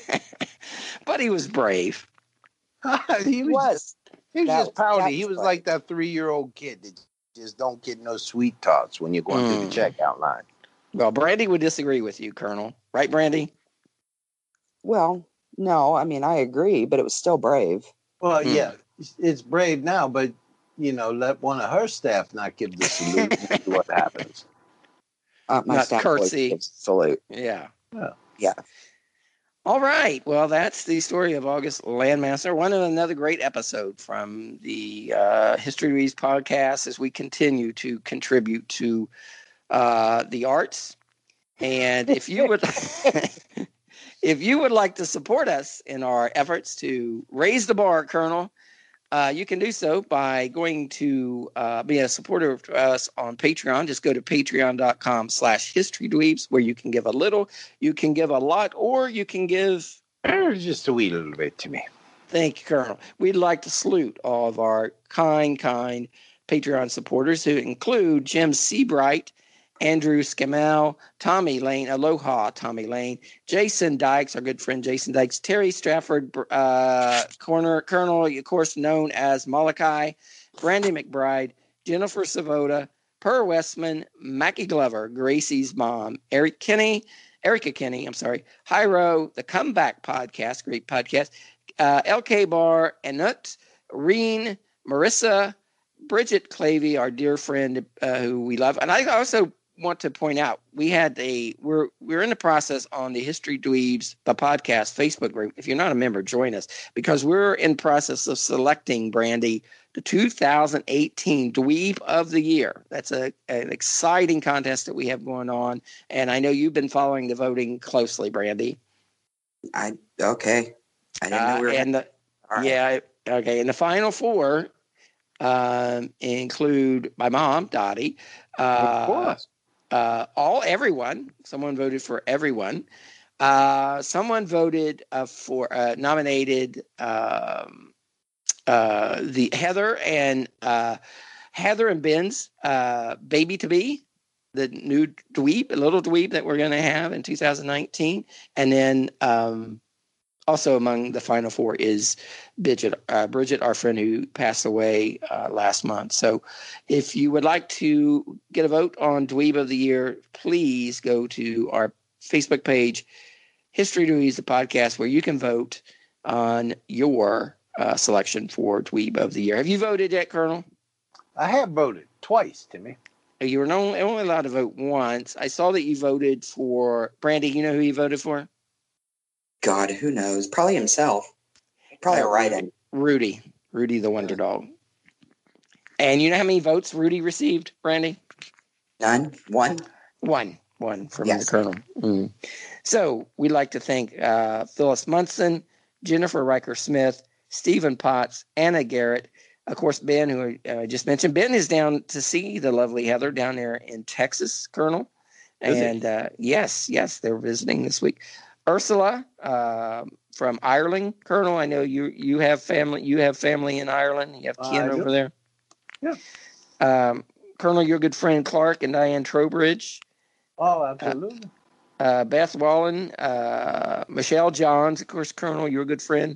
But he was brave. he He was, was. he was That- just pouty. that He was was what- like that three-year-old kid that just don't get no sweet tarts when you're going through Mm. the checkout line. Well, Brandy would disagree with you, Colonel. Right, Brandy? Well, no, I mean, I agree, but it was still brave. Well, Hmm. yeah, it's- it's brave now, but, you know, let one of her staff not give the salute and see what happens. Uh, my Not staff curtsy. always gives a salute. Yeah. Yeah. Yeah. All right. Well, that's the story of August Landmesser. One of another great episode from the uh, History Reads podcast as we continue to contribute to uh, the arts. And if you would, if you would like to support us in our efforts to raise the bar, Colonel, uh, you can do so by going to uh, be a supporter of us on Patreon. Just go to patreon.com slash historydweebs, where you can give a little, you can give a lot, or you can give, Eh, just a wee little bit to me. thank you, Colonel. We'd like to salute all of our kind, kind Patreon supporters, who include Jim Seabright, Andrew Scammell, Tommy Lane, aloha, Tommy Lane, Jason Dykes, our good friend Jason Dykes, Terry Strafford, uh, Corner, Colonel, of course, known as Molokai, Brandy McBride, Jennifer Savoda, Per Westman, Mackie Glover, Gracie's mom, Eric Kinney, Erica Kinney, I'm sorry, Hyro, the Comeback Podcast, great podcast, uh, L K Bar, Anut, Reen, Marissa, Bridget Clavey, our dear friend uh, who we love. And I also want to point out, we had a we're we're in the process on the History Dweebs, the podcast Facebook group. If you're not a member, join us, because we're in process of selecting, Brandy, the two thousand eighteen Dweeb of the Year. That's a an exciting contest that we have going on, and I know you've been following the voting closely, Brandy. I okay. I didn't know we were. Uh, and the, right. yeah, okay. And the final four um, include my mom, Dottie. Uh, Of course. Uh, all everyone. Someone voted for everyone. Uh, someone voted uh, for uh, nominated um, uh, the Heather and uh, Heather and Ben's uh, baby to be, the new dweeb, little dweeb that we're going to have in two thousand nineteen, and then um, also among the final four is Bridget, uh, Bridget, our friend who passed away uh, last month. So if you would like to get a vote on Dweeb of the Year, please go to our Facebook page, History Dweebs, the podcast, where you can vote on your uh, selection for Dweeb of the Year. Have you voted yet, Colonel? I have voted twice, Timmy. You were only, only allowed to vote once. I saw that you voted for, Brandy, you know who you voted for? God, who knows? Probably himself. Probably Uh, a write-in. Rudy. Rudy the Wonder Dog. And you know how many votes Rudy received, Brandy? None. One. One. One from Yes. the Colonel. Mm. So we'd like to thank uh, Phyllis Munson, Jennifer Riker-Smith, Stephen Potts, Anna Garrett, of course, Ben, who I just mentioned. Ben is down to see the lovely Heather down there in Texas, Colonel. Is he? And uh, yes, yes, they're visiting this week. Ursula uh, from Ireland, Colonel. I know you you have family. You have family in Ireland. You have Uh, kin I do. over there. Yeah. Um, Colonel, your good friend Clark and Diane Trowbridge, Oh, absolutely. uh, Beth Wallen, uh, Michelle Johns, of course, Colonel, your good friend.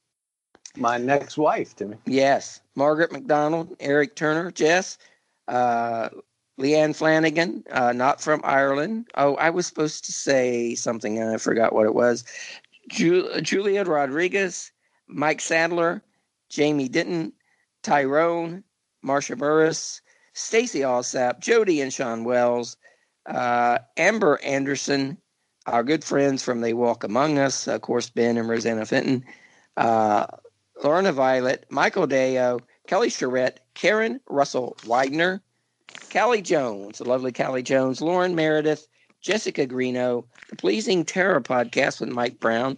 My next wife, Timmy. Yes, Margaret McDonald, Eric Turner, Jess, uh, Leanne Flanagan, uh, not from Ireland. Oh, I was supposed to say something and I forgot what it was. Ju- Julia Rodriguez, Mike Sadler, Jamie Denton, Tyrone, Marsha Burris, Stacy Allsap, Jody and Sean Wells, uh, Amber Anderson, our good friends from They Walk Among Us, of course, Ben and Rosanna Fenton, uh, Lorna Violet, Michael Deo, Kelly Charette, Karen Russell Widener, Callie Jones, the lovely Callie Jones, Lauren Meredith, Jessica Greeno, the Pleasing Terror podcast with Mike Brown,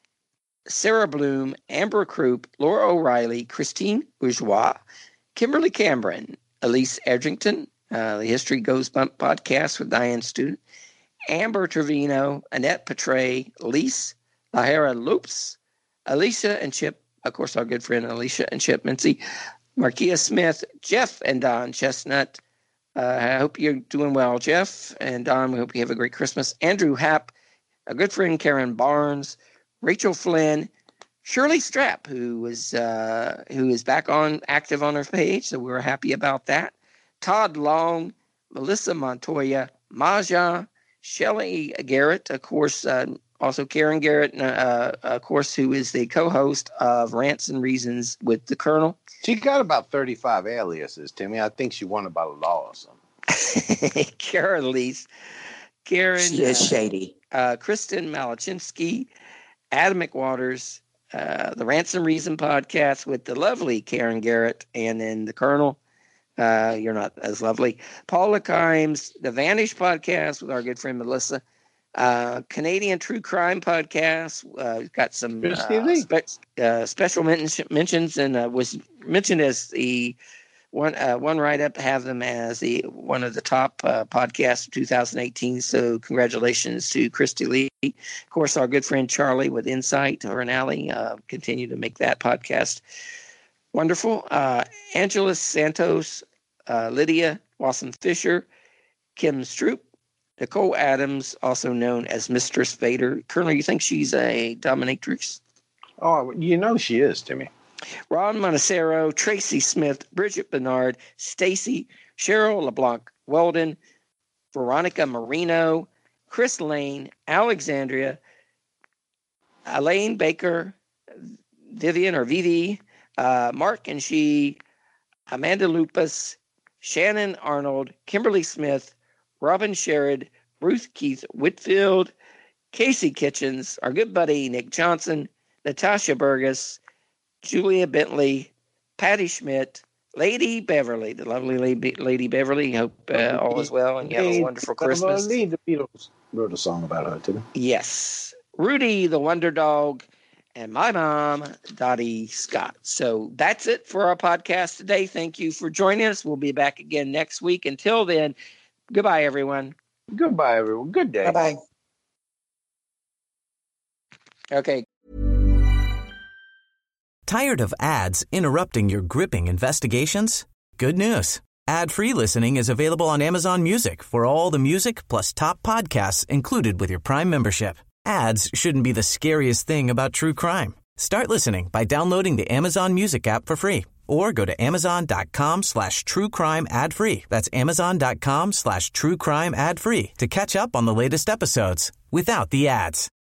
Sarah Bloom, Amber Croup, Laura O'Reilly, Christine Bourgeois, Kimberly Cameron, Elise Edrington, uh, the History Goes Bump podcast with Diane Student, Amber Trevino, Annette Petray, Lise, Lahara Loops, Alicia and Chip, of course, our good friend Alicia and Chip Mincy, Markia Smith, Jeff and Don Chestnut. Uh, I hope you're doing well, Jeff. And Don, we hope you have a great Christmas. Andrew Happ, a good friend Karen Barnes, Rachel Flynn, Shirley Strapp, who was uh, who is back on active on her page, so we're happy about that. Todd Long, Melissa Montoya, Maja, Shelley Garrett, of course, uh, also Karen Garrett, uh, of course, who is the co-host of Rants and Reasons with the Colonel. She got about thirty-five aliases, Timmy. I think she won about a law or something. Karen Lees, Karen, She is uh, shady. uh, Kristen Malachinsky, Adam McWaters, uh, the Rants and Reason podcast with the lovely Karen Garrett, and then the Colonel. Uh, you're not as lovely. Paula Kimes, the Vanish podcast with our good friend Melissa. Uh, Canadian True Crime podcast. Uh, got some Christy uh, Lee. spe- uh, special men- mentions and uh, was mentioned as the one uh, one write up to have them as the one of the top uh, podcasts of two thousand eighteen. So congratulations to Christy Lee. Of course, our good friend Charlie with Insight, her and Allie, uh, continue to make that podcast wonderful. Uh, Angela Santos, uh, Lydia Wasson Fisher, Kim Stroop, Nicole Adams, also known as Mistress Vader. Colonel, you think she's a dominatrix? Oh, you know she is, Timmy. Ron Montecero, Tracy Smith, Bridget Bernard, Stacy, Cheryl LeBlanc Weldon, Veronica Marino, Chris Lane, Alexandria, Elaine Baker, Vivian or Vivi, uh, Mark and she, Amanda Lupus, Shannon Arnold, Kimberly Smith, Robin Sherrod, Ruth Keith Whitfield, Casey Kitchens, our good buddy Nick Johnson, Natasha Burgess, Julia Bentley, Patty Schmidt, Lady Beverly, the lovely Lady, Lady Beverly. Hope uh, all is well and you have a wonderful Christmas. The Beatles wrote a song about her, too. Yes. Rudy, the Wonder Dog, and my mom, Dottie Scott. So that's it for our podcast today. Thank you for joining us. We'll be back again next week. Until then, goodbye, everyone. Goodbye, everyone. Good day. Bye-bye. Okay. Tired of ads interrupting your gripping investigations? Good news. Ad-free listening is available on Amazon Music for all the music plus top podcasts included with your Prime membership. Ads shouldn't be the scariest thing about true crime. Start listening by downloading the Amazon Music app for free or go to amazon.com slash true crime ad free. That's amazon.com slash true crime ad free to catch up on the latest episodes without the ads.